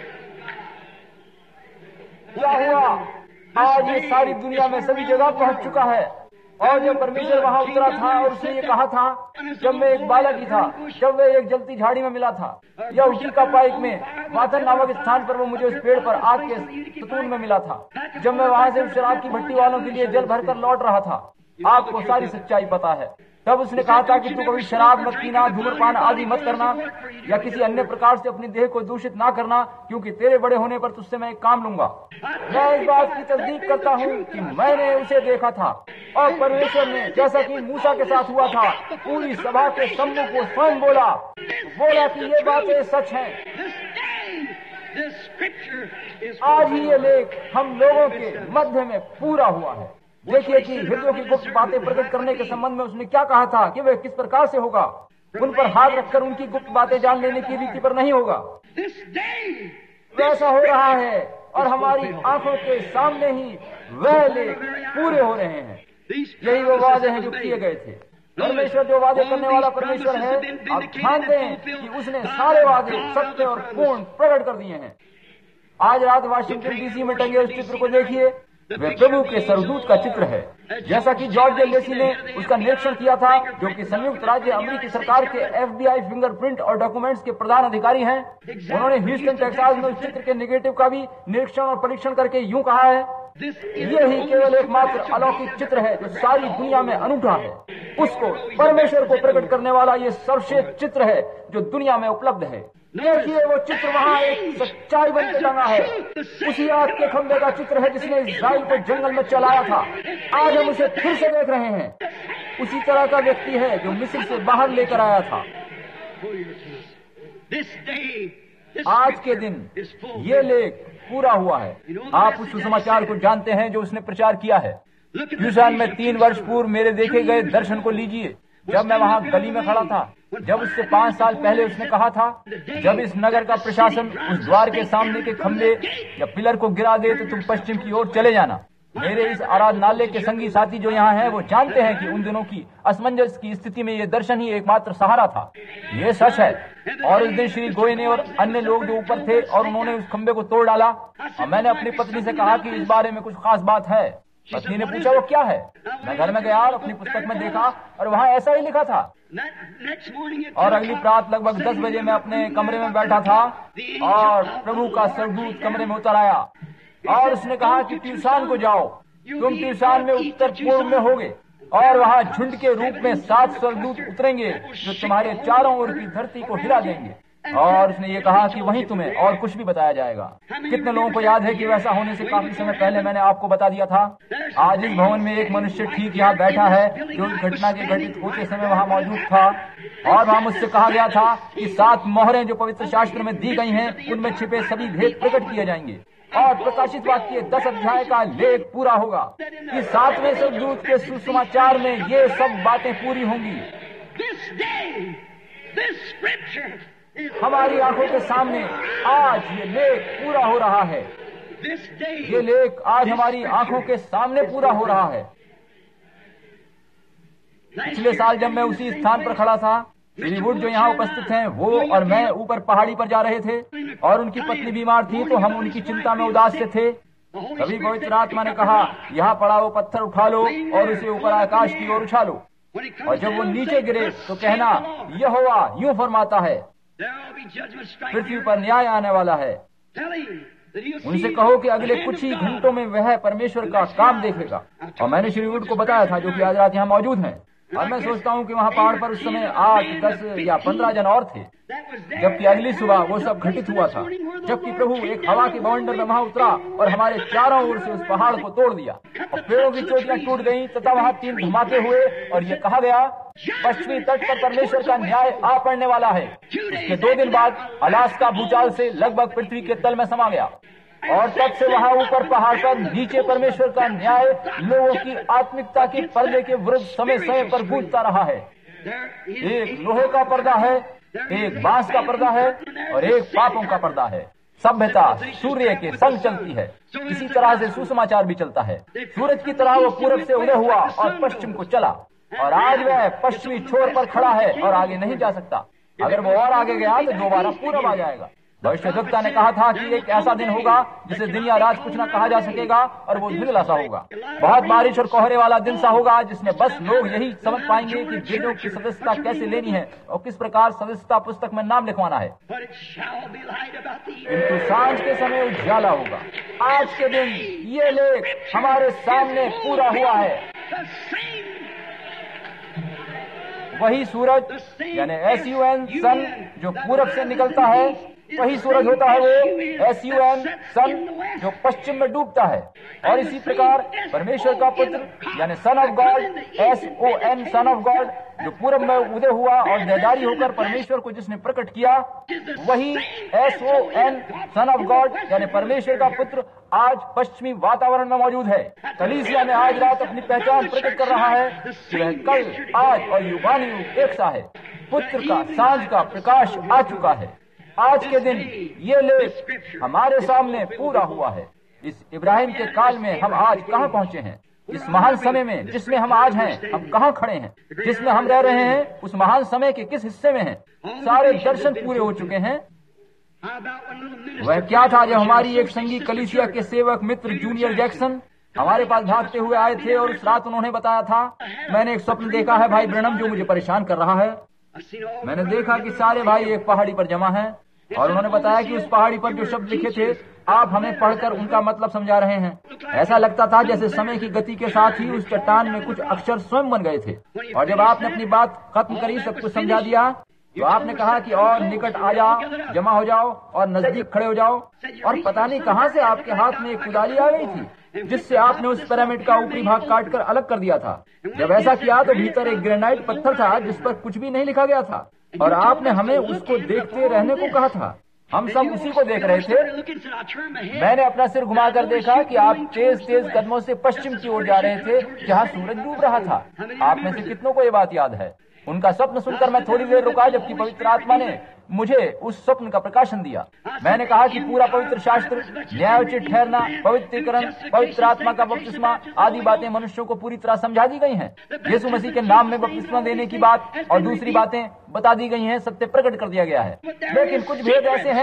क्या हुआ? आज ये सारी दुनिया में सभी जगह पहुंच चुका है। और जब परमेश्वर वहां उतरा था और उसने ये कहा था, जब मैं एक बालक ही था, जब वह एक जलती झाड़ी में मिला था, या उसी का पाइक में माथन नामक स्थान पर वो मुझे उस पेड़ पर आग के सतून में मिला था, जब मैं वहां से शराब की भट्टी वालों के लिए जल भरकर लौट रहा था। आपको सारी सच्चाई पता है। तब उसने कहा था कि तू कभी शराब मत पीना, धूम्रपान आदि मत करना, या किसी अन्य प्रकार से अपनी देह को दूषित ना करना, क्योंकि तेरे बड़े होने पर तुझसे मैं एक काम लूंगा। मैं इस बात की तस्दीक करता हूँ कि मैंने उसे देखा था और परमेश्वर ने, जैसा कि मूसा के साथ हुआ था, पूरी सभा के सम्मुख को स्वयं बोला बोला कि ये बातें सच हैं। आज ही ये लेख हम लोगों के मध्य में पूरा हुआ है। देखिए कि हृदयों की गुप्त बातें प्रकट करने के संबंध में उसने क्या कहा था कि वह किस प्रकार से होगा। उन पर हाथ रखकर उनकी गुप्त बातें जान लेने की रीति पर नहीं होगा। वैसा हो रहा है और हमारी आंखों के सामने ही वह लेख पूरे हो रहे हैं। यही वो वादे हैं जो किए गए थे। परमेश्वर जो वादे करने वाला परमेश्वर है, आप ध्यान दें कि उसने सारे वादे सत्य और पूर्ण प्रकट कर दिए हैं। आज रात वाशिंगटन डीसी में टंगे उस चित्र को देखिए। वे प्रभु के सरदूत का चित्र है। जैसा कि जॉर्ज लेसी ने उसका निरीक्षण किया था, जो कि संयुक्त राज्य अमेरिकी सरकार के एफबीआई फिंगरप्रिंट और डॉक्यूमेंट्स के प्रधान अधिकारी हैं। उन्होंने ह्यूस्टन टेक्सास में उस चित्र के नेगेटिव का भी निरीक्षण और परीक्षण करके यूं कहा है, यही केवल एकमात्र अलौकिक चित्र है जो सारी दुनिया में अनूठा है। उसको परमेश्वर को प्रकट करने वाला ये सर्वश्रेष्ठ चित्र है जो दुनिया में उपलब्ध है। देखिए वो चित्र वहाँ एक सच्चाई बन के टंगा है। उसी आग के खंभे का चित्र है जिसने इस्राएल को जंगल में चलाया था। आज हम उसे फिर से देख रहे हैं। उसी तरह का व्यक्ति है जो मिस्र से बाहर लेकर आया था। आज के दिन ये लेख पूरा हुआ है। आप उस सुसमाचार को जानते हैं जो उसने प्रचार किया है। यूशान में तीन वर्ष पूर्व मेरे देखे गए दर्शन को लीजिए। जब मैं वहाँ गली में खड़ा था, जब उससे पांच साल पहले उसने कहा था, जब इस नगर का प्रशासन उस द्वार के सामने के खंभे या पिलर को गिरा दे तो तुम पश्चिम की ओर चले जाना। मेरे इस आराधनालय के संगी साथी जो यहाँ हैं वो जानते हैं कि उन दिनों की असमंजस की स्थिति में ये दर्शन ही एकमात्र सहारा था। ये सच है। और उस दिन श्री गोयने और अन्य लोग जो ऊपर थे और उन्होंने उस खंभे को तोड़ डाला। और मैंने अपनी पत्नी से कहा कि इस बारे में कुछ खास बात है। पत्नी ने पूछा वो क्या है? मैं घर में गया और अपनी पुस्तक में देखा और वहाँ ऐसा ही लिखा था। और अगली प्रात लगभग दस बजे मैं अपने कमरे में बैठा था और प्रभु का स्वर्गदूत कमरे में उतर आया और उसने कहा कि ट्यूसान को जाओ, तुम ट्यूसान में उत्तर पूर्व में होगे और वहाँ झुंड के रूप में सात स्वर्गदूत उतरेंगे जो तुम्हारे चारों ओर की धरती को हिला देंगे। और उसने ये कहा कि वहीं तुम्हें और कुछ भी बताया जाएगा। कितने लोगों को याद है कि वैसा होने से काफी समय पहले मैंने आपको बता दिया था। आज इस भवन में एक मनुष्य ठीक यहाँ बैठा है जो उस घटना के घटित होते समय वहाँ मौजूद था और वहाँ मुझसे कहा गया था कि सात मोहरें जो पवित्र शास्त्र में दी गई हैं उनमें छिपे सभी भेद प्रकट किए जाएंगे और प्रकाशित वाक्य दस अध्याय का लेख पूरा होगा कि सातवें स्वर्गदूत के सुसमाचार में ये सब बातें पूरी होंगी। हमारी आंखों के सामने आज ये लेख पूरा हो रहा है। ये लेख आज हमारी आंखों के सामने पूरा हो रहा है। पिछले साल जब मैं उसी स्थान पर खड़ा था, श्री वुड जो यहाँ उपस्थित हैं, वो और मैं ऊपर पहाड़ी पर जा रहे थे और उनकी पत्नी बीमार थी तो हम उनकी चिंता में उदास से थे। तभी पवित्र आत्मा ने कहा, यहाँ पड़ा वो पत्थर उठा लो और उसे ऊपर आकाश की ओर उछालो। और जब वो नीचे गिरे तो कहना, यहोवा यूं फरमाता है, पृथ्वी पर न्याय आने वाला है। उनसे कहो कि अगले कुछ ही घंटों में वह परमेश्वर का काम देखेगा। और मैंने श्री वुड को बताया था जो कि आज रात यहाँ मौजूद हैं। और मैं सोचता हूँ कि वहाँ पहाड़ पर उस समय आठ दस या पंद्रह जन और थे, जबकि अगली सुबह वो सब घटित हुआ था, जबकि प्रभु एक हवा के बवंडर में वहाँ उतरा और हमारे चारों ओर से उस पहाड़ को तोड़ दिया और पेड़ों की चोटियां टूट गईं तथा वहाँ तीन धमाके हुए और ये कहा गया, पश्चिमी तट पर परमेश्वर का न्याय आ पड़ने वाला है। इसके दो दिन बाद अलास्का भूचाल से लगभग पृथ्वी के तल में समा गया और तब से वहाँ ऊपर पहाड़ पर नीचे परमेश्वर का न्याय लोगों की आत्मिकता के पर्दे के विरुद्ध समय समय पर गूंजता रहा है। एक लोहे का पर्दा है, एक बांस का पर्दा है और एक पापों का पर्दा है। सभ्यता सूर्य के संग चलती है, इसी तरह से सुसमाचार भी चलता है। सूरज की तरह वो पूरब से उदय हुआ और पश्चिम को चला और आज वह पश्चिमी छोर पर खड़ा है और आगे नहीं जा सकता। अगर वो और आगे गया तो दोबारा पूरब आ जाएगा। भविष्यद्वक्ता ने कहा था कि एक ऐसा दिन होगा जिसे दिन या रात कुछ न कहा जा सकेगा और वो धुंधला सा होगा। बहुत बारिश और कोहरे वाला दिन सा होगा जिसमें बस लोग यही समझ पाएंगे कि वेदों की सदस्यता कैसे लेनी है और किस प्रकार सदस्यता पुस्तक में नाम लिखवाना है। किंतु सांझ के समय उजाला होगा। आज के दिन ये लेख हमारे सामने पूरा हुआ है। वही सूरज यानी एस यू एन सन जो पूरब से निकलता है, वही सूरज होता है वो एस यू एन सन जो पश्चिम में डूबता है। और इसी प्रकार परमेश्वर का पुत्र यानी son of God S O N son of God जो पूरब में उदय हुआ और देहधारी होकर परमेश्वर को जिसने प्रकट किया, वही S O N son of God यानी परमेश्वर का पुत्र आज पश्चिमी वातावरण में मौजूद है। कलीसिया में आज रात अपनी पहचान प्रकट कर रहा है कि वह कल, आज और युगानुयुग एक सा है। पुत्र का सांझ का प्रकाश आ चुका है। आज के दिन ये लेख हमारे सामने पूरा हुआ है। इस इब्राहिम के काल में हम आज कहाँ पहुँचे हैं? इस महान समय में जिसमें हम आज हैं, हम कहाँ खड़े हैं? जिसमें हम रह रहे हैं उस महान समय के किस हिस्से में हैं? सारे दर्शन पूरे हो चुके हैं। वह क्या था जब हमारी एक संगी कलीसिया के सेवक मित्र जूनियर जैक्सन हमारे पास भागते हुए आए थे और उस रात उन्होंने बताया था, मैंने एक स्वप्न देखा है भाई ब्रैनम जो मुझे परेशान कर रहा है। मैंने देखा कि सारे भाई एक पहाड़ी पर जमा हैं और उन्होंने बताया कि उस पहाड़ी पर जो शब्द लिखे थे आप हमें पढ़कर उनका मतलब समझा रहे हैं। ऐसा लगता था जैसे समय की गति के साथ ही उस चट्टान में कुछ अक्षर स्वयं बन गए थे। और जब आपने अपनी बात खत्म करी, सब कुछ समझा दिया, तो आपने कहा कि और निकट आ जाओ, जमा हो जाओ और नजदीक खड़े हो जाओ। और पता नहीं कहाँ से आपके हाथ में एक कुदाली आ गई थी जिससे आपने उस पिरामिड का ऊपरी भाग काटकर अलग कर दिया था। जब ऐसा किया तो भीतर एक ग्रेनाइट पत्थर था जिस पर कुछ भी नहीं लिखा गया था और आपने हमें उसको देखते रहने को कहा था। हम सब उसी को देख रहे थे। मैंने अपना सिर घुमाकर देखा कि आप तेज तेज कदमों से पश्चिम की ओर जा रहे थे जहाँ सूरज डूब रहा था। आप में से कितनों को ये बात याद है? उनका स्वप्न सुनकर मैं थोड़ी देर रुका जबकि पवित्र आत्मा ने मुझे उस स्वप्न का प्रकाशन दिया। मैंने कहा कि पूरा पवित्र शास्त्र, न्यायोचित ठहरना, पवित्रीकरण, पवित्र आत्मा का बपतिस्मा आदि बातें मनुष्यों को पूरी तरह समझा दी गई हैं। यीशु मसीह के नाम में बपतिस्मा देने की बात और दूसरी बातें बता दी गई हैं। सत्य प्रकट कर दिया गया है। लेकिन कुछ भेद ऐसे हैं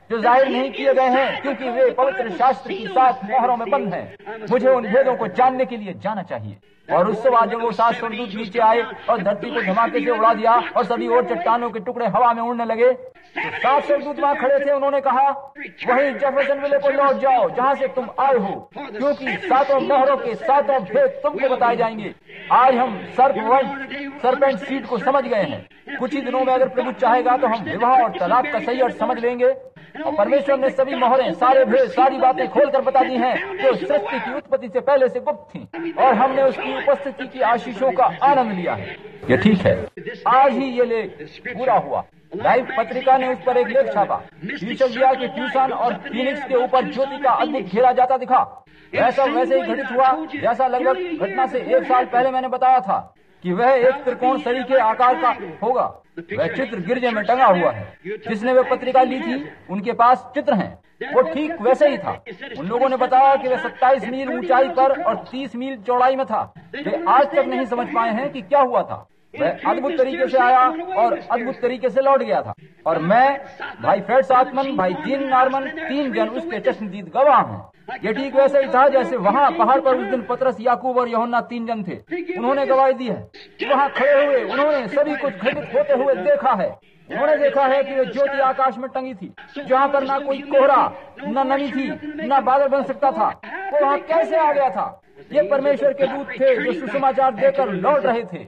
जो जाहिर नहीं किए गए हैं, क्योंकि वे पवित्र शास्त्र की सात मोहरों में बंद हैं। मुझे उन भेदों को जानने के लिए जाना चाहिए। और उसके बाद जब वो सात स्वर्गदूत नीचे आए और धरती को धमाके से उड़ा दिया और सभी और चट्टानों के टुकड़े हवा में उड़ने लगे, तो सात स्वर्गदूत वहां खड़े थे। उन्होंने कहा, वहीं जेफरसनविले को लौट जाओ जहां से तुम आए हो, क्योंकि सातों मोहरों के सातों भेद तुमको बताए जाएंगे। आज हम सर्पवंश सरपेंट सीड को समझ गए हैं। कुछ ही दिनों में अगर प्रभु चाहेगा तो हम विवाह और तलाक का सही अर्थ समझ लेंगे। और परमेश्वर ने सभी मोहरें, सारे भेद, सारी बातें खोलकर बता दी हैं जो सृष्टि की उत्पत्ति से पहले से गुप्त थीं, और हमने उसकी उपस्थिति की आशीषों का आनंद लिया है। ये ठीक है, आज ही ये लेख पूरा हुआ। लाइफ पत्रिका ने उस पर एक लेख छापा। ईशलिया के ट्यूसन और फीनिक्स के ऊपर ज्योति का अद्भुत घेरा जाता दिखा। ऐसा वैसे ही घटित हुआ जैसा लगभग घटना से एक साल पहले मैंने बताया था कि वह एक त्रिकोण शरीर के आकार का होगा। वह चित्र गिरजे में टंगा हुआ है। जिसने वह पत्रिका ली थी उनके पास चित्र हैं। वो ठीक वैसे ही था। उन लोगों ने बताया कि वह सत्ताईस मील ऊंचाई पर और तीस मील चौड़ाई में था। वे आज तक नहीं समझ पाए हैं कि क्या हुआ था। वह अद्भुत तरीके से आया और अद्भुत तरीके से लौट गया था। और मैं, भाई फ्रेड साथमन, भाई जीन नॉर्मन, तीन जन उसके चश्मदीद गवाह हैं। ये ठीक वैसे ही था जैसे वहाँ पहाड़ पर उस दिन पतरस, याकूब और यूहन्ना तीन जन थे। उन्होंने गवाही दी है। वहाँ खड़े हुए उन्होंने सभी कुछ घटित होते हुए देखा है। उन्होंने देखा है कि वे ज्योति आकाश में टंगी थी, जहाँ पर ना कोई कोहरा, न नमी थी, न बादल बन सकता था। वो वहाँ कैसे आ गया था? ये परमेश्वर के दूत थे जो सुसमाचार देकर लौट रहे थे।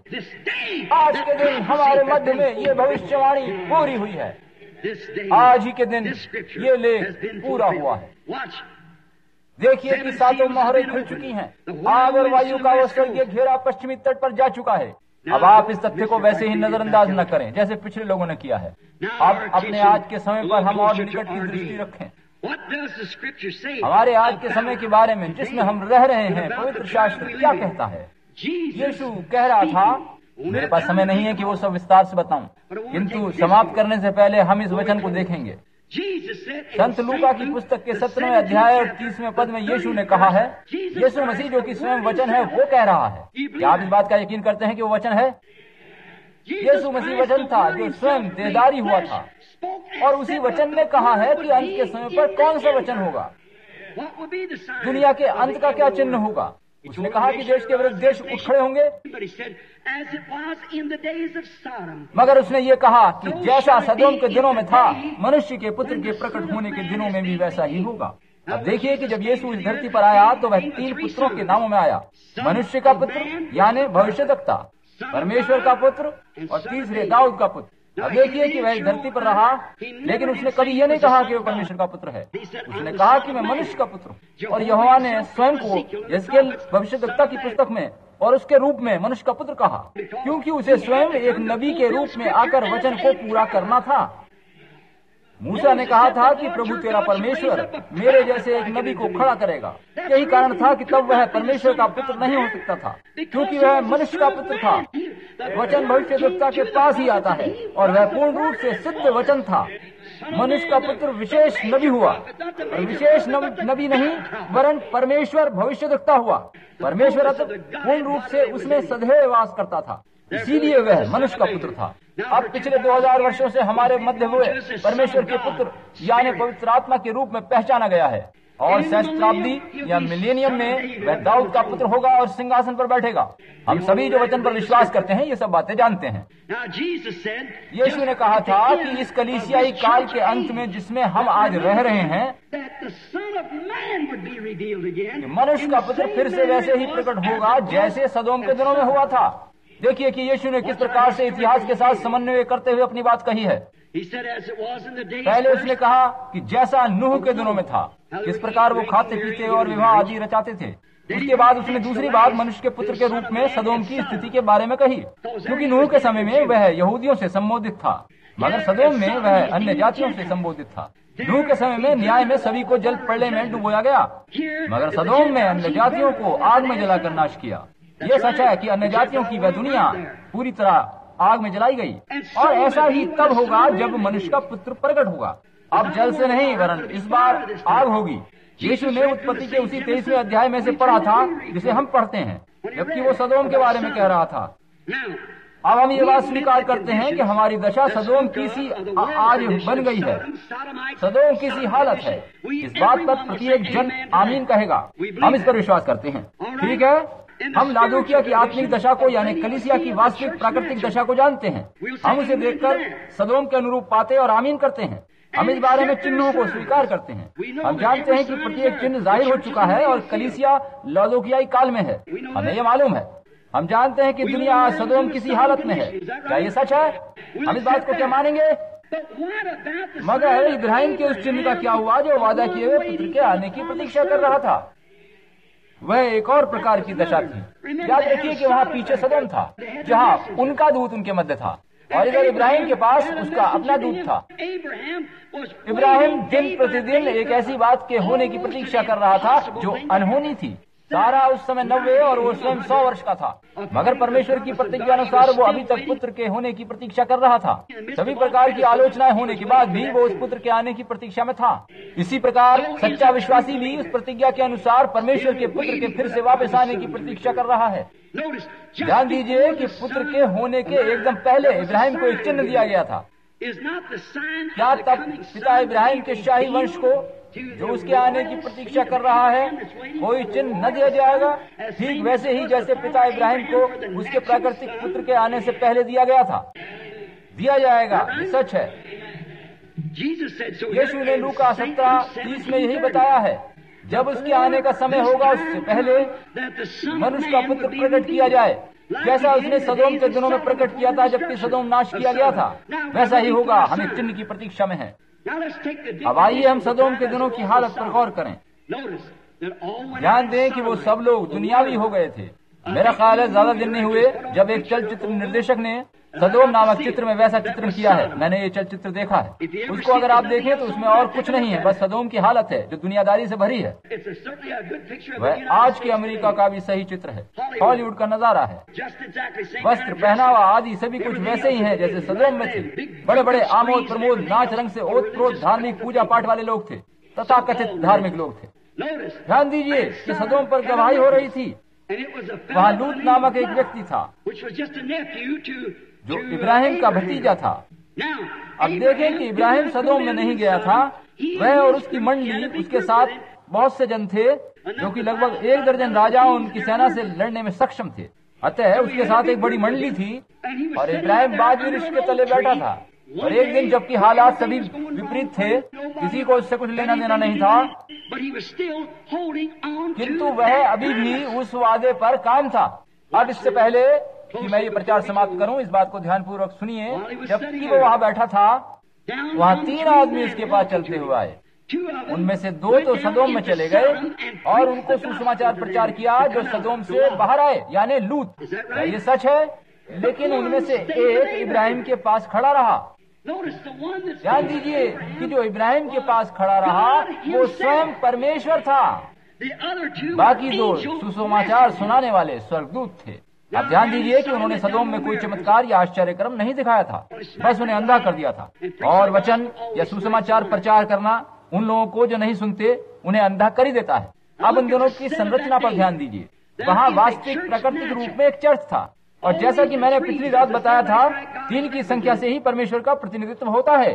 आज के दिन हमारे मध्य में ये भविष्यवाणी पूरी हुई है। आज ही के दिन ये लेख पूरा हुआ है। देखिए कि सातों मोहरें खुल चुकी हैं। आग और वायु का वो स्वर्गीय घेरा पश्चिमी तट पर जा चुका है। अब आप इस तथ्य को वैसे ही नजरअंदाज न करें जैसे पिछले लोगों ने किया है। अब अपने आज के समय पर हम और निकट की दृष्टि रखें। हमारे आज के समय के बारे में जिसमें हम रह रहे हैं, पवित्र शास्त्र क्या कहता है? यीशु कह रहा था, मेरे पास समय नहीं है कि वो सब विस्तार से बताऊं, किंतु समाप्त करने से पहले हम इस वचन को देखेंगे। संत लूका की पुस्तक के सत्रहवें अध्याय और तीसवें पद में यीशु ने कहा है, यीशु मसीह जो कि स्वयं वचन है वो कह रहा है। क्या आप इस बात का यकीन करते हैं कि वो वचन है? यीशु मसीह वचन था जो स्वयं देदारी हुआ था, और उसी वचन ने कहा है कि अंत के समय पर कौन सा वचन होगा, दुनिया के अंत का क्या चिन्ह होगा। उसने कहा कि देश के विरुद्ध देश उठ खड़े होंगे, मगर उसने ये कहा कि जैसा सदोम के दिनों में था, मनुष्य के पुत्र के प्रकट होने के दिनों में भी वैसा ही होगा। अब देखिए कि जब यीशु इस धरती पर आया तो वह तीन पुत्रों के नामों में आया। मनुष्य का पुत्र यानी भविष्यद्वक्ता, परमेश्वर का पुत्र, और तीसरे दाऊद का पुत्र। अब देखिए कि वह धरती पर रहा, लेकिन उसने कभी यह नहीं कहा कि वह परमेश्वर का पुत्र है। उसने कहा कि मैं मनुष्य का पुत्र हूँ। और यहोवा ने स्वयं को यहेजकेल भविष्यद्वक्ता की पुस्तक में और उसके रूप में मनुष्य का पुत्र कहा, क्योंकि उसे स्वयं एक नबी के रूप में आकर वचन को पूरा करना था। मूसा ने कहा था कि प्रभु तेरा परमेश्वर मेरे जैसे एक नबी को खड़ा करेगा। यही कारण था कि तब वह परमेश्वर का पुत्र नहीं हो सकता था, क्योंकि वह मनुष्य का पुत्र था। वचन भविष्यद्वक्ता के पास ही आता है और वह पूर्ण रूप से सिद्ध वचन था। मनुष्य का पुत्र विशेष नबी हुआ, और विशेष नबी नहीं वरन परमेश्वर भविष्यद्वक्ता हुआ। परमेश्वर पूर्ण रूप से उसमें सदैव वास करता था, इसीलिए वह मनुष्य का पुत्र था। अब पिछले दो हजार वर्षों से हमारे मध्य हुए परमेश्वर के पुत्र यानी पवित्र आत्मा के रूप में पहचाना गया है, और सहस्त्राब्दी या मिलेनियम में वह दाऊद का पुत्र होगा और सिंहासन पर बैठेगा। हम सभी जो वचन पर विश्वास करते हैं ये सब बातें जानते हैं। यीशु ने कहा था कि इस कलीसियाई काल के अंत में जिसमें हम आज रह रहे हैं, कि मनुष्य का पुत्र फिर से वैसे ही प्रकट होगा जैसे सदोम के दिनों में हुआ था। देखिए कि यीशु ने किस प्रकार से इतिहास के साथ समन्वय करते हुए अपनी बात कही है। पहले उसने कहा कि जैसा नूह के दिनों में था, किस प्रकार वो खाते पीते और विवाह आदि रचाते थे। उसके बाद उसने दूसरी बार मनुष्य के पुत्र के रूप में सदोम की स्थिति के बारे में कही, क्योंकि नूह के समय में वह यहूदियों से संबोधित था, मगर सदोम में वह अन्य जातियों से संबोधित था। नूह के समय में न्याय में सभी को जल प्रलय में डुबोया गया, मगर सदोम में अन्य जातियों को आग में जलाकर नाश किया। यह सच है कि अन्य जातियों की वह दुनिया पूरी तरह आग में जलाई गई, और ऐसा ही तब होगा जब मनुष्य का पुत्र प्रकट होगा। अब जल से नहीं वरन इस बार आग होगी। यीशु ने उत्पत्ति के उसी तेईसवें अध्याय में से पढ़ा था जिसे हम पढ़ते हैं, जबकि वो सदोम के बारे में कह रहा था। अब हम ये बात स्वीकार करते हैं कि हमारी दशा सदोम की सी आज बन गई है, सदोम की सी हालत है। इस बात पर प्रत्येक जन आमीन कहेगा। हम इस पर विश्वास करते हैं। ठीक है, हम लादोकिया की आत्मिक दशा को यानी कलीसिया की वास्तविक प्राकृतिक दशा को जानते हैं। हम उसे देखकर सदोम के अनुरूप पाते और आमीन करते हैं। हम इस बारे में चिन्हों को स्वीकार करते हैं। हम जानते हैं कि प्रत्येक चिन्ह जाहिर हो चुका है और कलीसिया लादोकियाई काल में है। हमें यह मालूम है। हम जानते हैं कि दुनिया सदोम किसी हालत में है। क्या ये सच है? हम इस बात को क्या मानेंगे? मगर इब्राहिम के उस चिन्ह का क्या हुआ जो वादा किए हुए पुत्र के आने की प्रतीक्षा कर रहा था? वह एक और प्रकार की दशा थी। याद रखिए कि वहाँ पीछे सदोम था, जहाँ उनका दूत उनके मध्य था, और इधर इब्राहिम के पास उसका अपना दूत था। इब्राहिम दिन प्रतिदिन एक ऐसी बात के होने की प्रतीक्षा कर रहा था जो अनहोनी थी। सारा उस समय नब्बे और वो स्वयं सौ वर्ष का था, मगर परमेश्वर की प्रतिज्ञा अनुसार वो अभी तक पुत्र के होने की प्रतीक्षा कर रहा था। सभी प्रकार की आलोचनाएं होने के बाद भी वो उस पुत्र के आने की प्रतीक्षा में था। इसी प्रकार सच्चा विश्वासी भी उस प्रतिज्ञा के अनुसार परमेश्वर के पुत्र के फिर से वापस आने की प्रतीक्षा कर रहा है। ध्यान दीजिए कि पुत्र के होने के एकदम पहले इब्राहिम को एक चिन्ह दिया गया था। क्या तब पिता इब्राहिम के शाही वंश को जो उसके आने की प्रतीक्षा कर रहा है कोई चिन्ह न दिया जाएगा? ठीक वैसे ही जैसे पिता इब्राहिम को उसके प्राकृतिक पुत्र के आने से पहले दिया गया था, दिया जाएगा। ये सच है। यीशु ने लूका सत्रह तीस में यही बताया है। जब उसके आने का समय होगा उससे पहले मनुष्य का पुत्र प्रकट किया जाए, जैसा उसने सदोम के दिनों में प्रकट किया था जबकि सदोम नाश किया गया था, वैसा ही होगा। हम एक चिन्ह की प्रतीक्षा में हैं। अब आइए हम सदोम के दिनों की हालत पर गौर करें। ध्यान दें कि वो सब लोग दुनियावी हो गए थे। मेरा ख्याल है ज्यादा दिन नहीं हुए जब एक चलचित्र निर्देशक ने सदोम नामक चित्र में वैसा चित्रण किया है। मैंने ये चलचित्र देखा है। उसको अगर आप देखें तो उसमें और कुछ नहीं है, बस सदोम की हालत है जो दुनियादारी से भरी है। वह आज के अमेरिका का भी सही चित्र है, हॉलीवुड का नजारा है। वस्त्र, पहनावा आदि सभी कुछ वैसे ही है जैसे सदोम में थे। बड़े बड़े आमोद प्रमोद, नाच रंग से ओत प्रोत धार्मिक पूजा पाठ वाले लोग थे, तथा कथित धार्मिक लोग थे। ध्यान दीजिए कि सदोम पर गवाही हो रही थी। वहाँ लूत नामक एक व्यक्ति था जो इब्राहिम का भतीजा था। अब देखें कि इब्राहिम सदोम में नहीं गया था। वह और उसकी मंडली, उसके साथ बहुत से जन थे जो कि लगभग एक दर्जन राजा उनकी सेना से लड़ने में सक्षम थे। अतः उसके साथ एक बड़ी मंडली थी और इब्राहिम बाज वृक्ष के तले बैठा था। और एक दिन जबकि हालात सभी विपरीत थे, किसी को उससे कुछ लेना देना नहीं था, किंतु वह अभी भी उस वादे पर कायम था। अब इससे पहले कि मैं ये प्रचार समाप्त करूं, इस बात को ध्यानपूर्वक सुनिए। जबकि वो वहाँ बैठा था, वहाँ तीन आदमी उसके पास चलते हुए आए। उनमें से दो तो सदोम में चले गए और उनको सुसमाचार प्रचार किया जो सदोम से बाहर आए, यानी लूत। ये सच है, लेकिन उनमें से एक इब्राहिम के पास खड़ा रहा। ध्यान दीजिए कि जो इब्राहिम के पास खड़ा रहा वो स्वयं परमेश्वर था। बाकी दो सुसमाचार सुनाने वाले स्वर्गदूत थे। अब ध्यान दीजिए कि उन्होंने सदोम में कोई चमत्कार या आश्चर्य कर्म नहीं दिखाया था, बस उन्हें अंधा कर दिया था। और वचन या सुसमाचार प्रचार करना उन लोगों को जो नहीं सुनते उन्हें अंधा कर ही देता है। अब उन दोनों की संरचना पर ध्यान दीजिए। वहाँ वास्तविक प्राकृतिक रूप में एक चर्च था, और जैसा कि मैंने पिछली रात बताया था, तीन की संख्या से ही परमेश्वर का प्रतिनिधित्व होता है।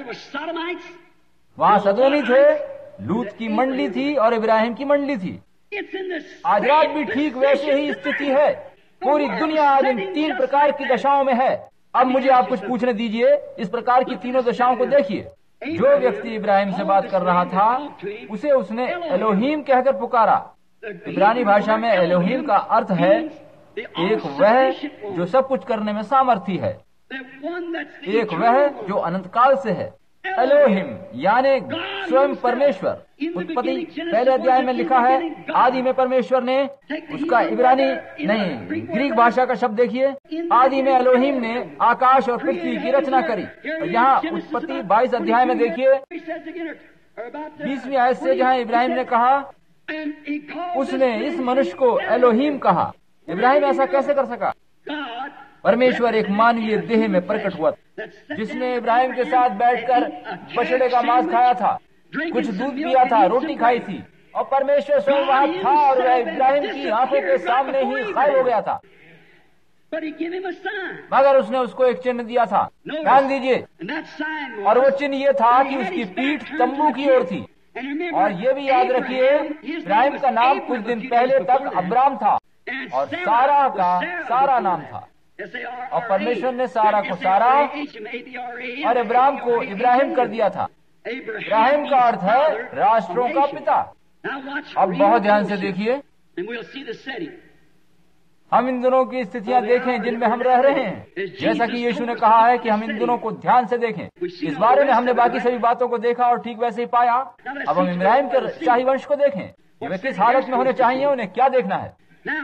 वहाँ सदोमी थे, लूत की मंडली थी और इब्राहिम की मंडली थी। आज रात भी ठीक वैसे ही स्थिति है। पूरी दुनिया आज इन तीन प्रकार की दशाओं में है। अब मुझे आप कुछ पूछने दीजिए। इस प्रकार की तीनों दशाओं को देखिए। जो व्यक्ति इब्राहिम से बात कर रहा था उसे उसने एलोहीम कहकर पुकारा। इब्रानी भाषा में एलोहीम का अर्थ है एक वह जो सब कुछ करने में सामर्थी है, एक वह जो अनंत काल से है। एलोहिम यानी स्वयं परमेश्वर। उत्पत्ति पहले अध्याय में लिखा है, आदि में परमेश्वर ने, उसका इब्रानी नहीं ग्रीक भाषा का शब्द देखिए, आदि में एलोहिम ने आकाश और पृथ्वी की रचना करी। और यहाँ उत्पत्ति बाईस अध्याय में देखिए बीसवीं आयत से, जहाँ इब्राहिम ने कहा, उसने इस मनुष्य को एलोहिम कहा। इब्राहिम ऐसा कैसे कर सका? परमेश्वर एक मानवीय देह में प्रकट हुआ, जिसने इब्राहिम के साथ बैठकर बछड़े का मांस खाया था, कुछ दूध पिया था, रोटी खाई थी, और परमेश्वर स्वयं वहाँ था और वह इब्राहिम की आंखों के सामने ही गायब हो गया था। मगर उसने उसको एक चिन्ह दिया था। ध्यान दीजिए, और वो चिन्ह ये था कि उसकी पीठ तंबू की ओर थी। और ये भी याद रखिए, इब्राहिम का नाम कुछ दिन पहले तक अब्राम था और सारा का सारा नाम था। और परमेश्वर ने सारा को सारा और इब्राहिम को इब्राहिम कर दिया था। इब्राहिम का अर्थ है राष्ट्रों का पिता। अब बहुत ध्यान से देखिए, हम इन दिनों की स्थितियां देखें जिनमें हम रह रहे हैं। जैसा कि यीशु ने कहा है कि हम इन दिनों को ध्यान से देखें। इस बारे में हमने बाकी सभी बातों को देखा और ठीक वैसे ही पाया। अब हम इब्राहिम के शाही वंश को देखें कि वे किस हालत में होने चाहिए, उन्हें क्या देखना है।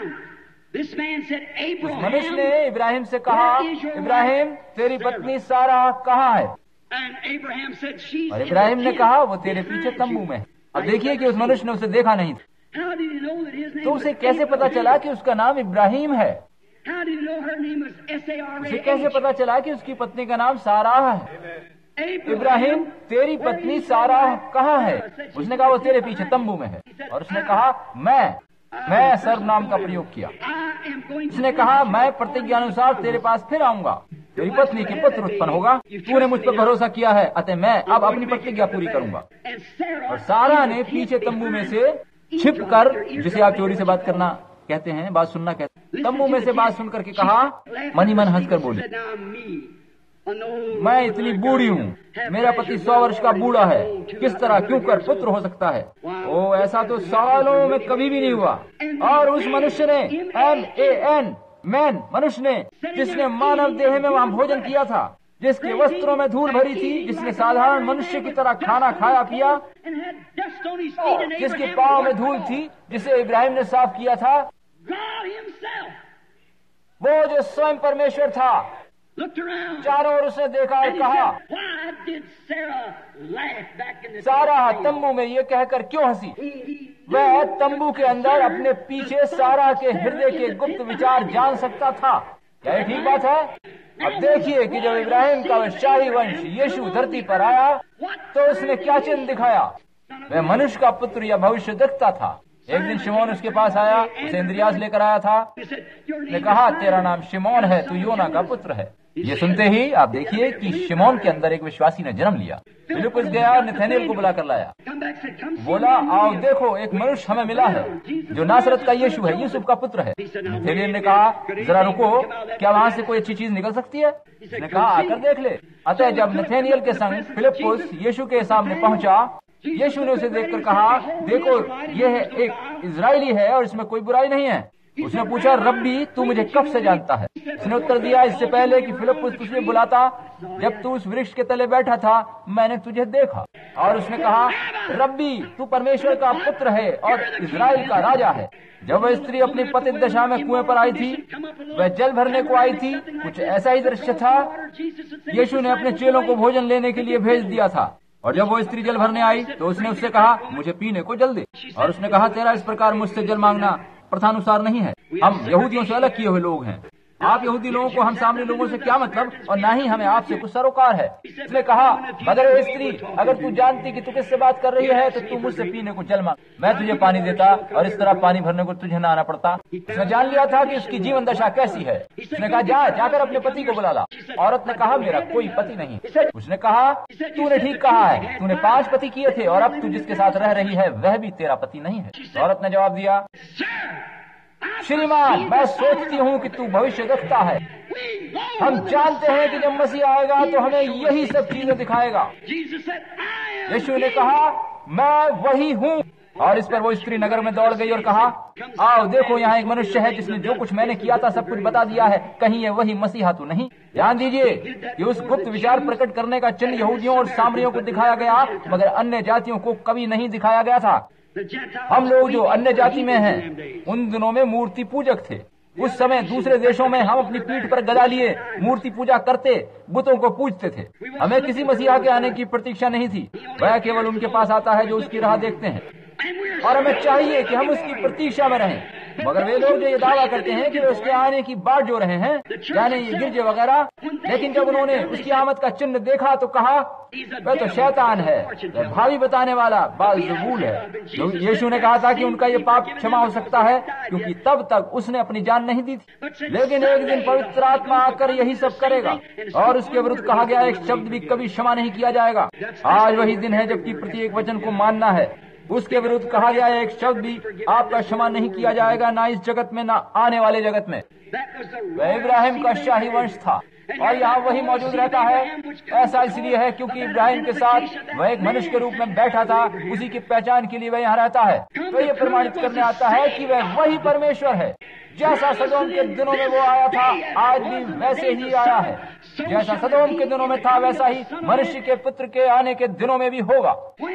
मनुष्य ने इब्राहिम से कहा, इब्राहिम तेरी पत्नी सारा कहाँ है? और इब्राहिम ने कहा वो तेरे पीछे तंबू में है। अब देखिए कि उस मनुष्य ने उसे देखा नहीं था, तो उसे कैसे पता चला कि उसका नाम इब्राहिम है? उसे कैसे पता चला कि उसकी पत्नी का नाम सारा है? इब्राहिम तेरी पत्नी सारा कहाँ है? उसने कहा वो तेरे पीछे तंबू में है। और उसने कहा मैं मैं सर्वनाम का प्रयोग किया। उसने कहा मैं प्रतिज्ञा अनुसार तेरे पास फिर आऊंगा, तेरी पत्नी के पुत्र उत्पन्न होगा। तूने मुझ पर भरोसा किया है, अतः मैं अब अपनी प्रतिज्ञा पूरी करूंगा। और सारा ने पीछे तंबू में से छिप कर, जिसे आप चोरी से बात करना कहते हैं, बात सुनना कहते हैं, तंबू में से बात सुन करके कहा, मनी मन हंसकर बोली, मैं इतनी बूढ़ी हूँ, मेरा पति सौ वर्ष का बूढ़ा है, किस तरह क्यों कर पुत्र हो सकता है? ओ ऐसा तो सालों में कभी भी नहीं हुआ। और उस मनुष्य ने एम ए एन मैन मनुष्य ने, जिसने मानव देह में वहाँ भोजन किया था, जिसके वस्त्रों में धूल भरी थी, जिसने साधारण मनुष्य की तरह खाना खाया पिया, जिसके पांव में धूल थी, जिसे इब्राहिम ने साफ किया था, वो जो स्वयं परमेश्वर था, चारों ओर उसने देखा और कहा, सारा तंबू में ये कहकर क्यों हंसी? वह तंबू के अंदर अपने पीछे सारा के हृदय के गुप्त विचार जान सकता था। क्या ये ठीक बात है? अब देखिए कि जब इब्राहिम का वह शाही वंश यीशु धरती पर आया, तो उसने क्या चिन्ह दिखाया? वह मनुष्य का पुत्र या भविष्य देखता था। एक दिन शिमोन उसके पास आया, उसे इंद्रियास लेकर आया था। उसने कहा तेरा नाम शिमोन है, तू योना का पुत्र है। ये सुनते ही आप देखिए कि शिमोन के अंदर एक विश्वासी ने जन्म लिया। फिलिप्पुस गया और नथानिएल को बुला कर लाया, बोला आओ देखो एक मनुष्य हमें मिला है जो नासरत का यीशु है, यूसुफ का पुत्र है। नथानिएल ने कहा जरा रुको, क्या वहाँ से कोई अच्छी चीज निकल सकती है? उसने कहा आकर देख ले। अतः जब नथानिएल के संग फिलिप्पुस यीशु के सामने पहुंचा, यीशु ने उसे देखकर कहा देखो यह एक इजरायली है और इसमें कोई बुराई नहीं है। उसने पूछा रब्बी तू मुझे कब से जानता है? उसने उत्तर दिया इससे पहले कि फिलिप्पुस तुझे बुलाता, जब तू उस वृक्ष के तले बैठा था, मैंने तुझे देखा। और उसने कहा रब्बी तू परमेश्वर का पुत्र है और इजराइल का राजा है। जब वह स्त्री अपनी पतित दशा में कुएं पर आई थी, वह जल भरने को आई थी, कुछ ऐसा ही दृश्य था। यीशु ने अपने चेलों को भोजन लेने के लिए भेज दिया था, और जब वो स्त्री जल भरने आई तो उसने उससे कहा मुझे पीने को जल दे। और उसने कहा तेरा इस प्रकार मुझसे जल मांगना प्रथानुसार नहीं है, हम यहूदियों से अलग किए हुए लोग हैं। आप यहूदी लोगों को हम सामने लोगों से क्या मतलब, और ना ही हमें आपसे कुछ सरोकार है। उसने कहा मगर स्त्री अगर तू जानती कि तू किससे बात कर रही है तो तू मुझसे पीने को जल मांग, मैं तुझे पानी देता और इस तरह पानी भरने को तुझे न आना पड़ता। उसने जान लिया था कि उसकी जीवन दशा कैसी है। उसने कहा जा जाकर अपने पति को बुला ला। औरत ने कहा मेरा कोई पति नहीं। उसने कहा तूने ठीक कहा है, तूने पांच पति किए थे और अब तू जिसके साथ रह रही है वह भी तेरा पति नहीं है। औरत ने जवाब दिया श्रीमान मैं सोचती हूँ कि तू भविष्य देखता है। हम जानते हैं कि जब मसीह आएगा तो हमें यही सब चीजें दिखाएगा। यीशु ने कहा मैं वही हूँ। और इस पर वो स्त्री नगर में दौड़ गई और कहा आओ देखो यहाँ एक मनुष्य है जिसने जो कुछ मैंने किया था सब कुछ बता दिया है, कहीं ये वही मसीहा तो नहीं? ध्यान दीजिए कि उस गुप्त विचार प्रकट करने का चिन्ह यहूदियों और सामरियों को दिखाया गया, मगर अन्य जातियों को कभी नहीं दिखाया गया था। हम लोग जो अन्य जाति में हैं उन दिनों में मूर्ति पूजक थे। उस समय दूसरे देशों में हम अपनी पीठ पर गदा लिए मूर्ति पूजा करते, बुतों को पूजते थे। हमें किसी मसीहा के आने की प्रतीक्षा नहीं थी, वह केवल उनके पास आता है जो उसकी राह देखते हैं, और हमें चाहिए कि हम उसकी प्रतीक्षा में रहें। मगर वे लोग जो ये दावा करते हैं कि वे उसके आने की बाट जो रहे हैं, यानी ये गिरजे वगैरह, लेकिन जब उन्होंने उसकी आमद का चिन्ह देखा तो कहा वह तो शैतान है, वह भावी बताने वाला बाज़बूल है। यीशु ने कहा था कि उनका ये पाप क्षमा हो सकता है क्योंकि तब तक उसने अपनी जान नहीं दी थी, लेकिन एक दिन पवित्र आत्मा आकर यही सब करेगा और उसके विरुद्ध कहा गया एक शब्द भी कभी क्षमा नहीं किया जाएगा। आज वही दिन है जबकि प्रत्येक वचन को मानना है। उसके विरुद्ध कहा गया एक शब्द भी आपका क्षमा नहीं किया जाएगा, ना इस जगत में, ना आने वाले जगत में। वह इब्राहिम का शाही वंश था और यहाँ वही मौजूद रहता है। ऐसा इसलिए है क्योंकि इब्राहिम के साथ वह एक मनुष्य के रूप में बैठा था, उसी की पहचान के लिए वह यहाँ रहता है। तो ये प्रमाणित करने आता है कि वह वही परमेश्वर है। जैसा सदोम के दिनों में वो आया था, आज भी वैसे ही आया है। जैसा सदोम के दिनों में था, वैसा ही मनुष्य के पुत्र के आने के दिनों में भी होगा।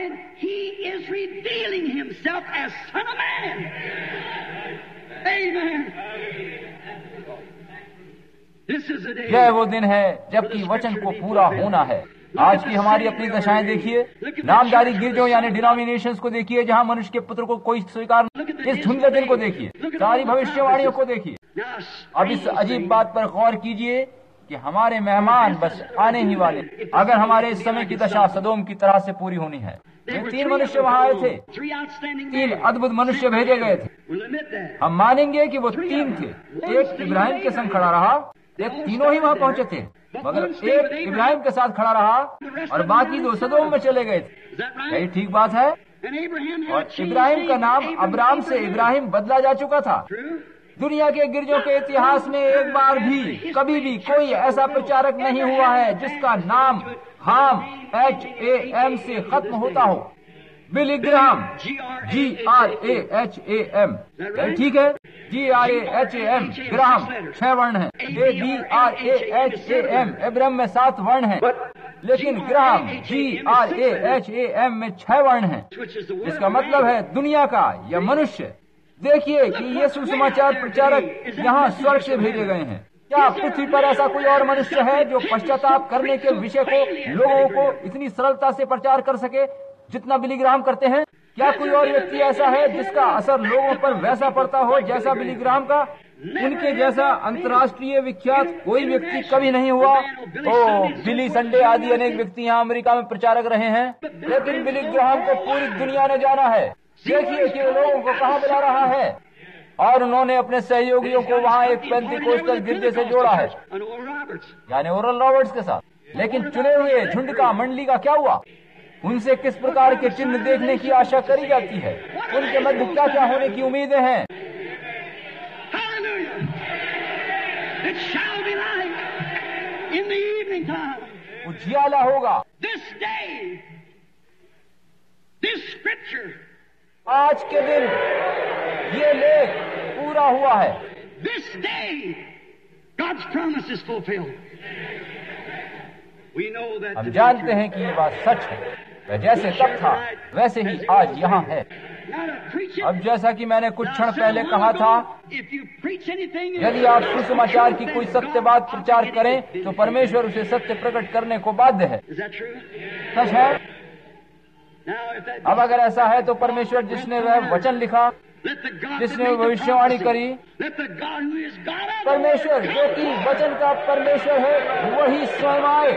यह वो दिन है जबकि वचन को पूरा होना है। आज की हमारी अपनी दशाएं देखिए, नामदारी गिरजों यानी डिनोमिनेशंस को देखिए जहां मनुष्य के पुत्र को कोई स्वीकार, इस धुंधले दिन को देखिए, सारी भविष्यवाणियों को देखिए। अब इस अजीब बात पर गौर कीजिए कि हमारे मेहमान बस आने ही वाले। अगर हमारे इस समय की दशा सदोम की तरह से पूरी होनी है, वे तीन मनुष्य वहाँ आए थे, तीन अद्भुत मनुष्य भेजे गए थे। हम मानेंगे कि वो तीन थे। एक इब्राहिम के संग खड़ा रहा, एक तीनों ही वहाँ पहुंचे थे, मगर एक इब्राहिम के साथ खड़ा रहा और बाकी दो सदोम में चले गए थे। यही ठीक बात है। और इब्राहिम का नाम अब्राम से इब्राहिम बदला जा चुका था। दुनिया के गिरजों के इतिहास में एक बार भी कभी भी कोई ऐसा प्रचारक नहीं हुआ है जिसका नाम हाम एच ए एम से खत्म होता हो। Billy Graham, G R A H A M, ठीक है, G R A H A M, Graham छह वर्ण है। A B R A H A M, Abram में सात वर्ण है, लेकिन Graham G R A H A M में छह वर्ण है। इसका मतलब है दुनिया का या मनुष्य। देखिए कि ये सुसमाचार प्रचारक यहाँ स्वर्ग से भेजे गए हैं। क्या पृथ्वी पर ऐसा कोई और मनुष्य है जो पश्चाताप करने के विषय को लोगों को इतनी सरलता से प्रचार कर सके जितना बिली ग्राहम करते हैं? क्या कोई और व्यक्ति ऐसा है जिसका असर लोगों पर वैसा पड़ता हो जैसा बिली ग्राहम का? उनके जैसा अंतर्राष्ट्रीय विख्यात कोई व्यक्ति कभी नहीं हुआ। ओ बिली संडे आदि अनेक व्यक्ति यहाँ अमेरिका में प्रचारक रहे हैं, लेकिन बिली ग्राहम को पूरी दुनिया ने जाना है। देखिए कि लोगों को कहाँ बुला रहा है, और उन्होंने अपने सहयोगियों को वहाँ एक पेंटिकोस्टल गिरजे से जोड़ा है, यानी ओरल रॉबर्ट्स के साथ। लेकिन चुने हुए झुंड का, मंडली का क्या हुआ? उनसे किस प्रकार के चिन्ह देखने की आशा करी जाती है? उनके मध्य क्या क्या होने की उम्मीदें हैं? उजियाला होगा। आज के दिन ये लेख पूरा हुआ है। This day, God's promise is fulfilled. We know that. हम जानते हैं कि ये बात सच है। वह जैसे तब था वैसे ही आज यहाँ है। अब जैसा कि मैंने कुछ क्षण पहले कहा था, यदि आप सुसमाचार की कोई सत्य बात प्रचार करें तो परमेश्वर उसे सत्य प्रकट करने को बाध्य है। सच है। अब अगर ऐसा है तो परमेश्वर जिसने वह वचन लिखा, जिसने भविष्यवाणी करी, परमेश्वर जो कि वचन का परमेश्वर है, वही स्वयं आए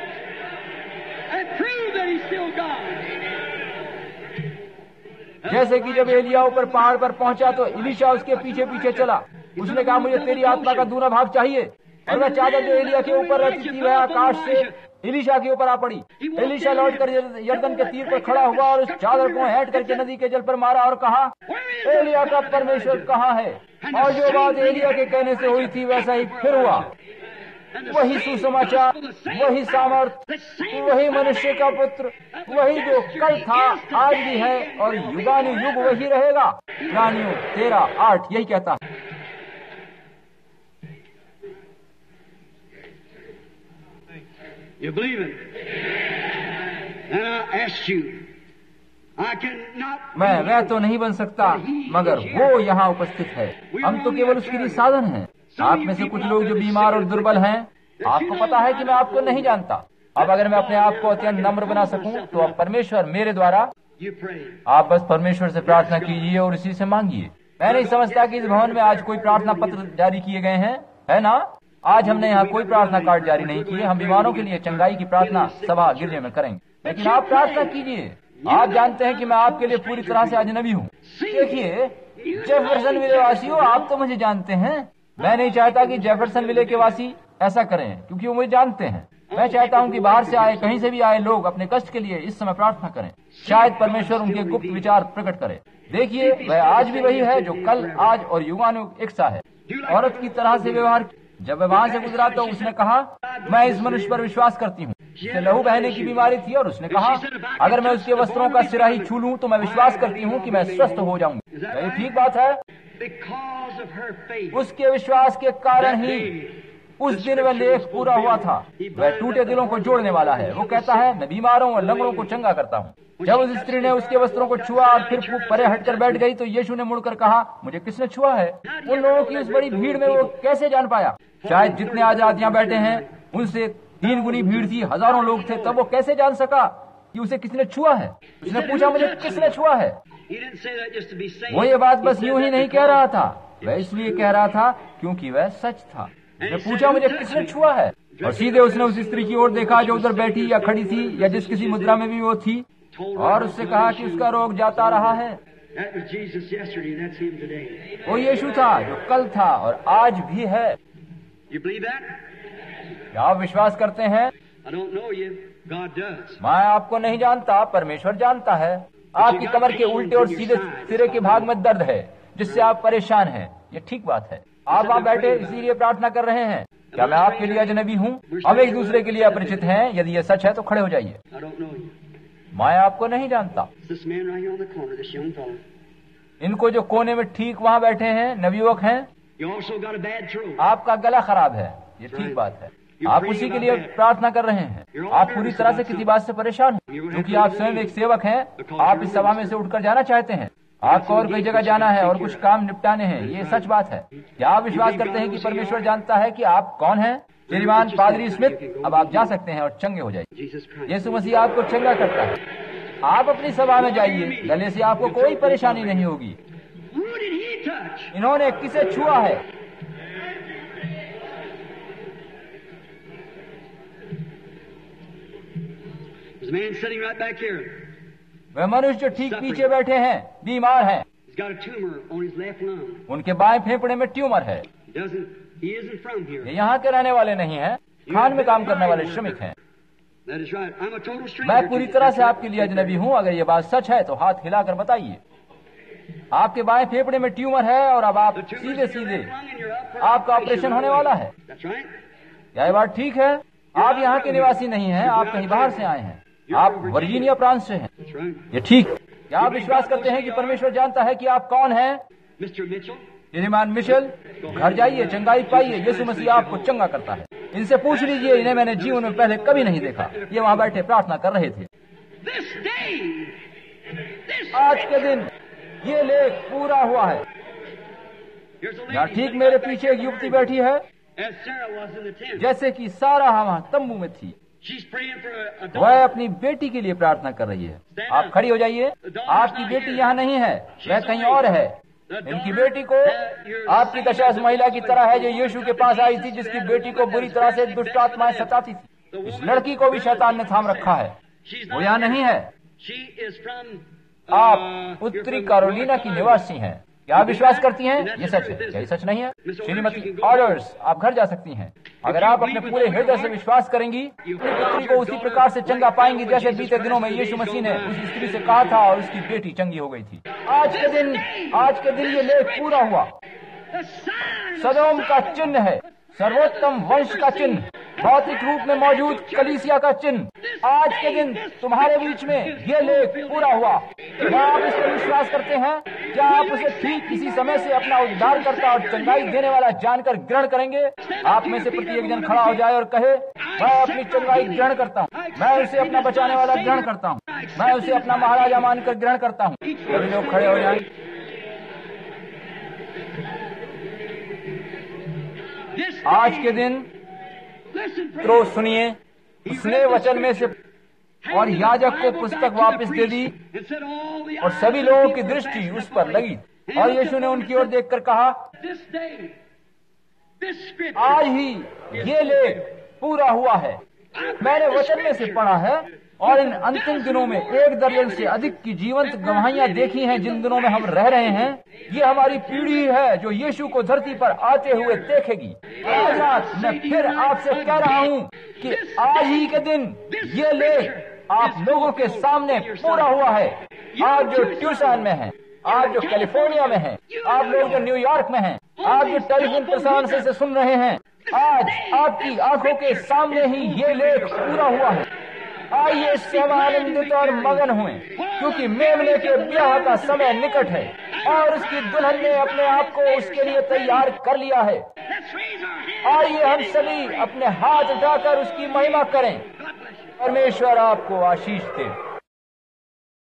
जैसे कि जब एलिया ऊपर पहाड़ पर पहुंचा तो इलीशा उसके पीछे पीछे चला। उसने कहा मुझे तेरी आत्मा का दूना भाग चाहिए, और वह चादर जो एलिया के ऊपर रहती थी वह आकाश से इलीशा के ऊपर आ पड़ी। एलीशा लौट कर यरदन के तीर पर खड़ा हुआ और उस चादर को ऐंठ करके नदी के जल पर मारा और कहा, एलिया का परमेश्वर कहाँ है? और जो बात एलिया के कहने से हुई थी वैसा ही फिर हुआ। वही सुसमाचार, वही सामर्थ, वही मनुष्य का पुत्र, वही जो कल था आज भी है और युगानुयुग वही रहेगा। प्राणियों तेरह आठ यही कहता है। You believe it? And I asked you, I cannot. मैं वह तो नहीं बन सकता, मगर वो यहाँ उपस्थित है। हम तो केवल उसके लिए साधन हैं। आप में से कुछ लोग जो बीमार और दुर्बल हैं, आपको पता है कि मैं आपको नहीं जानता। अब अगर मैं अपने आप को अत्यंत नम्र बना सकूं तो अब परमेश्वर मेरे द्वारा, आप बस परमेश्वर से प्रार्थना कीजिए और इसी से मांगिए। मैं नहीं समझता कि इस भवन में आज कोई प्रार्थना पत्र जारी किए गए हैं, है ना? आज हमने यहाँ कोई प्रार्थना कार्ड जारी नहीं किए। हम बीमारों के लिए चंगाई की प्रार्थना सभा गिरजे में करेंगे, लेकिन आप प्रार्थना कीजिए। आप जानते हैं कि मैं आपके लिए पूरी तरह से अजनबी हूँ। देखिए, जेफरसन विले वासियों, आप तो मुझे जानते हैं। मैं नहीं चाहता कि जेफरसन विले के वासी ऐसा करें, क्योंकि वो मुझे जानते हैं। मैं चाहता हूँ कि बाहर से आए, कहीं से भी आए लोग अपने कष्ट के लिए इस समय प्रार्थना करें। शायद परमेश्वर उनके गुप्त विचार प्रकट करे। देखिए, वह आज भी वही है जो कल, आज और युगानुयुग एक सा है। औरत की तरह से व्यवहार। जब वह वहाँ से गुजरा तो उसने कहा, मैं इस मनुष्य पर विश्वास करती हूँ। उसे लहू बहने की बीमारी थी और उसने कहा, अगर मैं उसके वस्त्रों का सिरा ही छू लूँ तो मैं विश्वास करती हूँ कि मैं स्वस्थ हो जाऊंगी। ये ठीक बात है। उसके विश्वास के कारण ही उस दिन वह लेख पूरा हुआ था। वह टूटे दिलों को जोड़ने वाला है। वो कहता है, मैं बीमारों और लंगड़ों को चंगा करता हूँ। जब उस स्त्री ने उसके वस्त्रों को छुआ और फिर परे हटकर बैठ गई तो यीशु ने मुड़कर कहा, मुझे किसने छुआ है? उन लोगों की उस बड़ी भीड़ में वो कैसे जान पाया? शायद जितने आज रात यहाँ बैठे हैं उनसे तीन गुनी भीड़ थी, हजारों लोग थे, तब वो कैसे जान सका कि उसे किसने छुआ है? उसने पूछा, मुझे किसने छुआ है? वो ये बात बस यूं ही नहीं कह रहा था, वह इसलिए कह रहा था क्योंकि वह सच था। उसने पूछा, मुझे किसने छुआ है? और सीधे उसने उस स्त्री की ओर देखा जो उधर बैठी या खड़ी थी या जिस किसी मुद्रा में भी वो थी, और उससे कहा कि उसका रोग जाता रहा है। वो यीशु था जो कल था और आज भी है। क्या आप विश्वास करते हैं? मैं आपको नहीं जानता, परमेश्वर जानता है। आपकी कमर के उल्टे और सीधे सिरे के भाग में दर्द है जिससे आप परेशान हैं। ये ठीक बात है। आप वहाँ बैठे इसीलिए प्रार्थना कर रहे हैं। क्या मैं आपके लिए अजनबी हूँ? हम एक दूसरे के लिए अपरिचित हैं। यदि ये सच है तो खड़े हो जाइए। मैं आपको नहीं जानता। इनको जो कोने में ठीक वहाँ बैठे हैं नवयुवक हैं। आपका गला खराब है, ये ठीक बात है। आप उसी के लिए प्रार्थना कर रहे हैं। आप पूरी तरह से किसी बात से परेशान हैं, क्योंकि आप स्वयं एक सेवक हैं। आप इस सभा में से उठकर जाना चाहते हैं। आपको और कई जगह जाना है और कुछ काम निपटाने हैं। ये सच बात है। क्या आप विश्वास करते हैं कि परमेश्वर जानता है कि आप कौन हैं? श्रीमान पादरी स्मिथ, अब आप जा सकते हैं और चंगे हो जाइए। यीशु मसीह आपको चंगा करता है। आप अपनी सभा में जाइए, गले से आपको कोई परेशानी नहीं होगी। इन्होंने किसे छुआ है? वह मनुष्य जो ठीक पीछे बैठे हैं बीमार हैं। उनके बाएं फेफड़े में ट्यूमर है। ये यहाँ के रहने वाले नहीं हैं, खान में काम करने वाले श्रमिक हैं। मैं पूरी तरह से आपके लिए अजनबी हूँ। अगर ये बात सच है तो हाथ हिलाकर बताइए। आपके बाएं फेफड़े में ट्यूमर है और अब आप सीधे सीधे आपका ऑपरेशन होने वाला है। क्या ये बात ठीक है? आप यहाँ के निवासी नहीं हैं, आप कहीं बाहर से आए हैं। आप वर्जीनिया प्रांत से हैं। ये ठीक। क्या आप विश्वास करते हैं कि परमेश्वर जानता है कि आप कौन हैं? श्रीमान मिशेल, घर जाइए, चंगाई पाइए। यीशु मसीह आपको चंगा करता है। इनसे पूछ लीजिए, इन्हें मैंने जीवन में पहले कभी नहीं देखा। ये वहाँ बैठे प्रार्थना कर रहे थे। आज के दिन ये लेख पूरा हुआ है। यहाँ ठीक मेरे पीछे एक युवती बैठी है, जैसे कि सारा वहाँ तंबू में थी। वह अपनी बेटी के लिए प्रार्थना कर रही है। आप खड़ी हो जाइए। आपकी बेटी यहाँ नहीं है, वह कहीं और है। इनकी बेटी को आपकी दशा उस महिला की तरह है जो यीशु के पास आई थी, जिसकी बेटी को बुरी तरह से दुष्ट आत्माएं सताती थी। इस लड़की को भी शैतान ने थाम रखा है। वो यहाँ नहीं है। आप उत्तरी कैरोलिना की निवासी हैं। क्या आप विश्वास करती हैं? ये सच है। क्या ये सच नहीं है? श्रीमती ऑर्डर्स, आप घर जा सकती हैं। अगर आप अपने पूरे हृदय से विश्वास करेंगी, अपनी पुत्री को उसी प्रकार से चंगा पाएंगी जैसे बीते दिनों में यीशु मसीह ने उस स्त्री से कहा था और उसकी बेटी चंगी हो गई थी। आज के दिन आज के दिन ये लेख पूरा हुआ। सदोम का चिन्ह है, सर्वोत्तम वंश का चिन्ह, भौतिक रूप में मौजूद कलीसिया का चिन्ह। आज के दिन तुम्हारे बीच में ये लेख पूरा हुआ। क्या आप इस पर विश्वास करते हैं? क्या आप उसे ठीक इसी समय से अपना उद्धार करता और चंगाई देने वाला जानकर ग्रहण करेंगे? आप में से प्रत्येक जन खड़ा हो जाए और कहे, मैं अपनी चंगाई ग्रहण करता हूँ, मैं उसे अपना बचाने वाला ग्रहण करता हूँ, मैं उसे अपना महाराजा मानकर ग्रहण करता हूँ। सभी लोग खड़े हो जाएं। आज के दिन तो सुनिए, उसने वचन में से और याजक को पुस्तक वापस दे दी और सभी लोगों की दृष्टि उस पर लगी। और यीशु ने उनकी ओर देखकर कहा, आज ही ये लेख पूरा हुआ है। मैंने वचन में से पढ़ा है और इन अंतिम दिनों में एक दर्जन से अधिक की जीवंत गवाहियां देखी हैं जिन दिनों में हम रह रहे हैं। ये हमारी पीढ़ी है जो यीशु को धरती पर आते हुए देखेगी। आज रात मैं फिर आपसे कह रहा हूँ कि आज ही के दिन ये लेख आप लोगों के सामने पूरा हुआ है। आप जो ट्यूशन में हैं, आप जो कैलिफोर्निया में हैं, आप लोग जो न्यूयॉर्क में हैं, आप जो टेलीफोन प्रसारण से, से सुन रहे हैं, आज आपकी आंखों के सामने ही ये लेख पूरा हुआ है। आइए इससे हम आनंदित और मगन हुए, क्योंकि मेमने के ब्याह का समय निकट है और उसकी दुल्हन ने अपने आप को उसके लिए तैयार कर लिया है। आइए हम सभी अपने हाथ उठाकर उसकी महिमा करें। परमेश्वर आपको आशीष दे।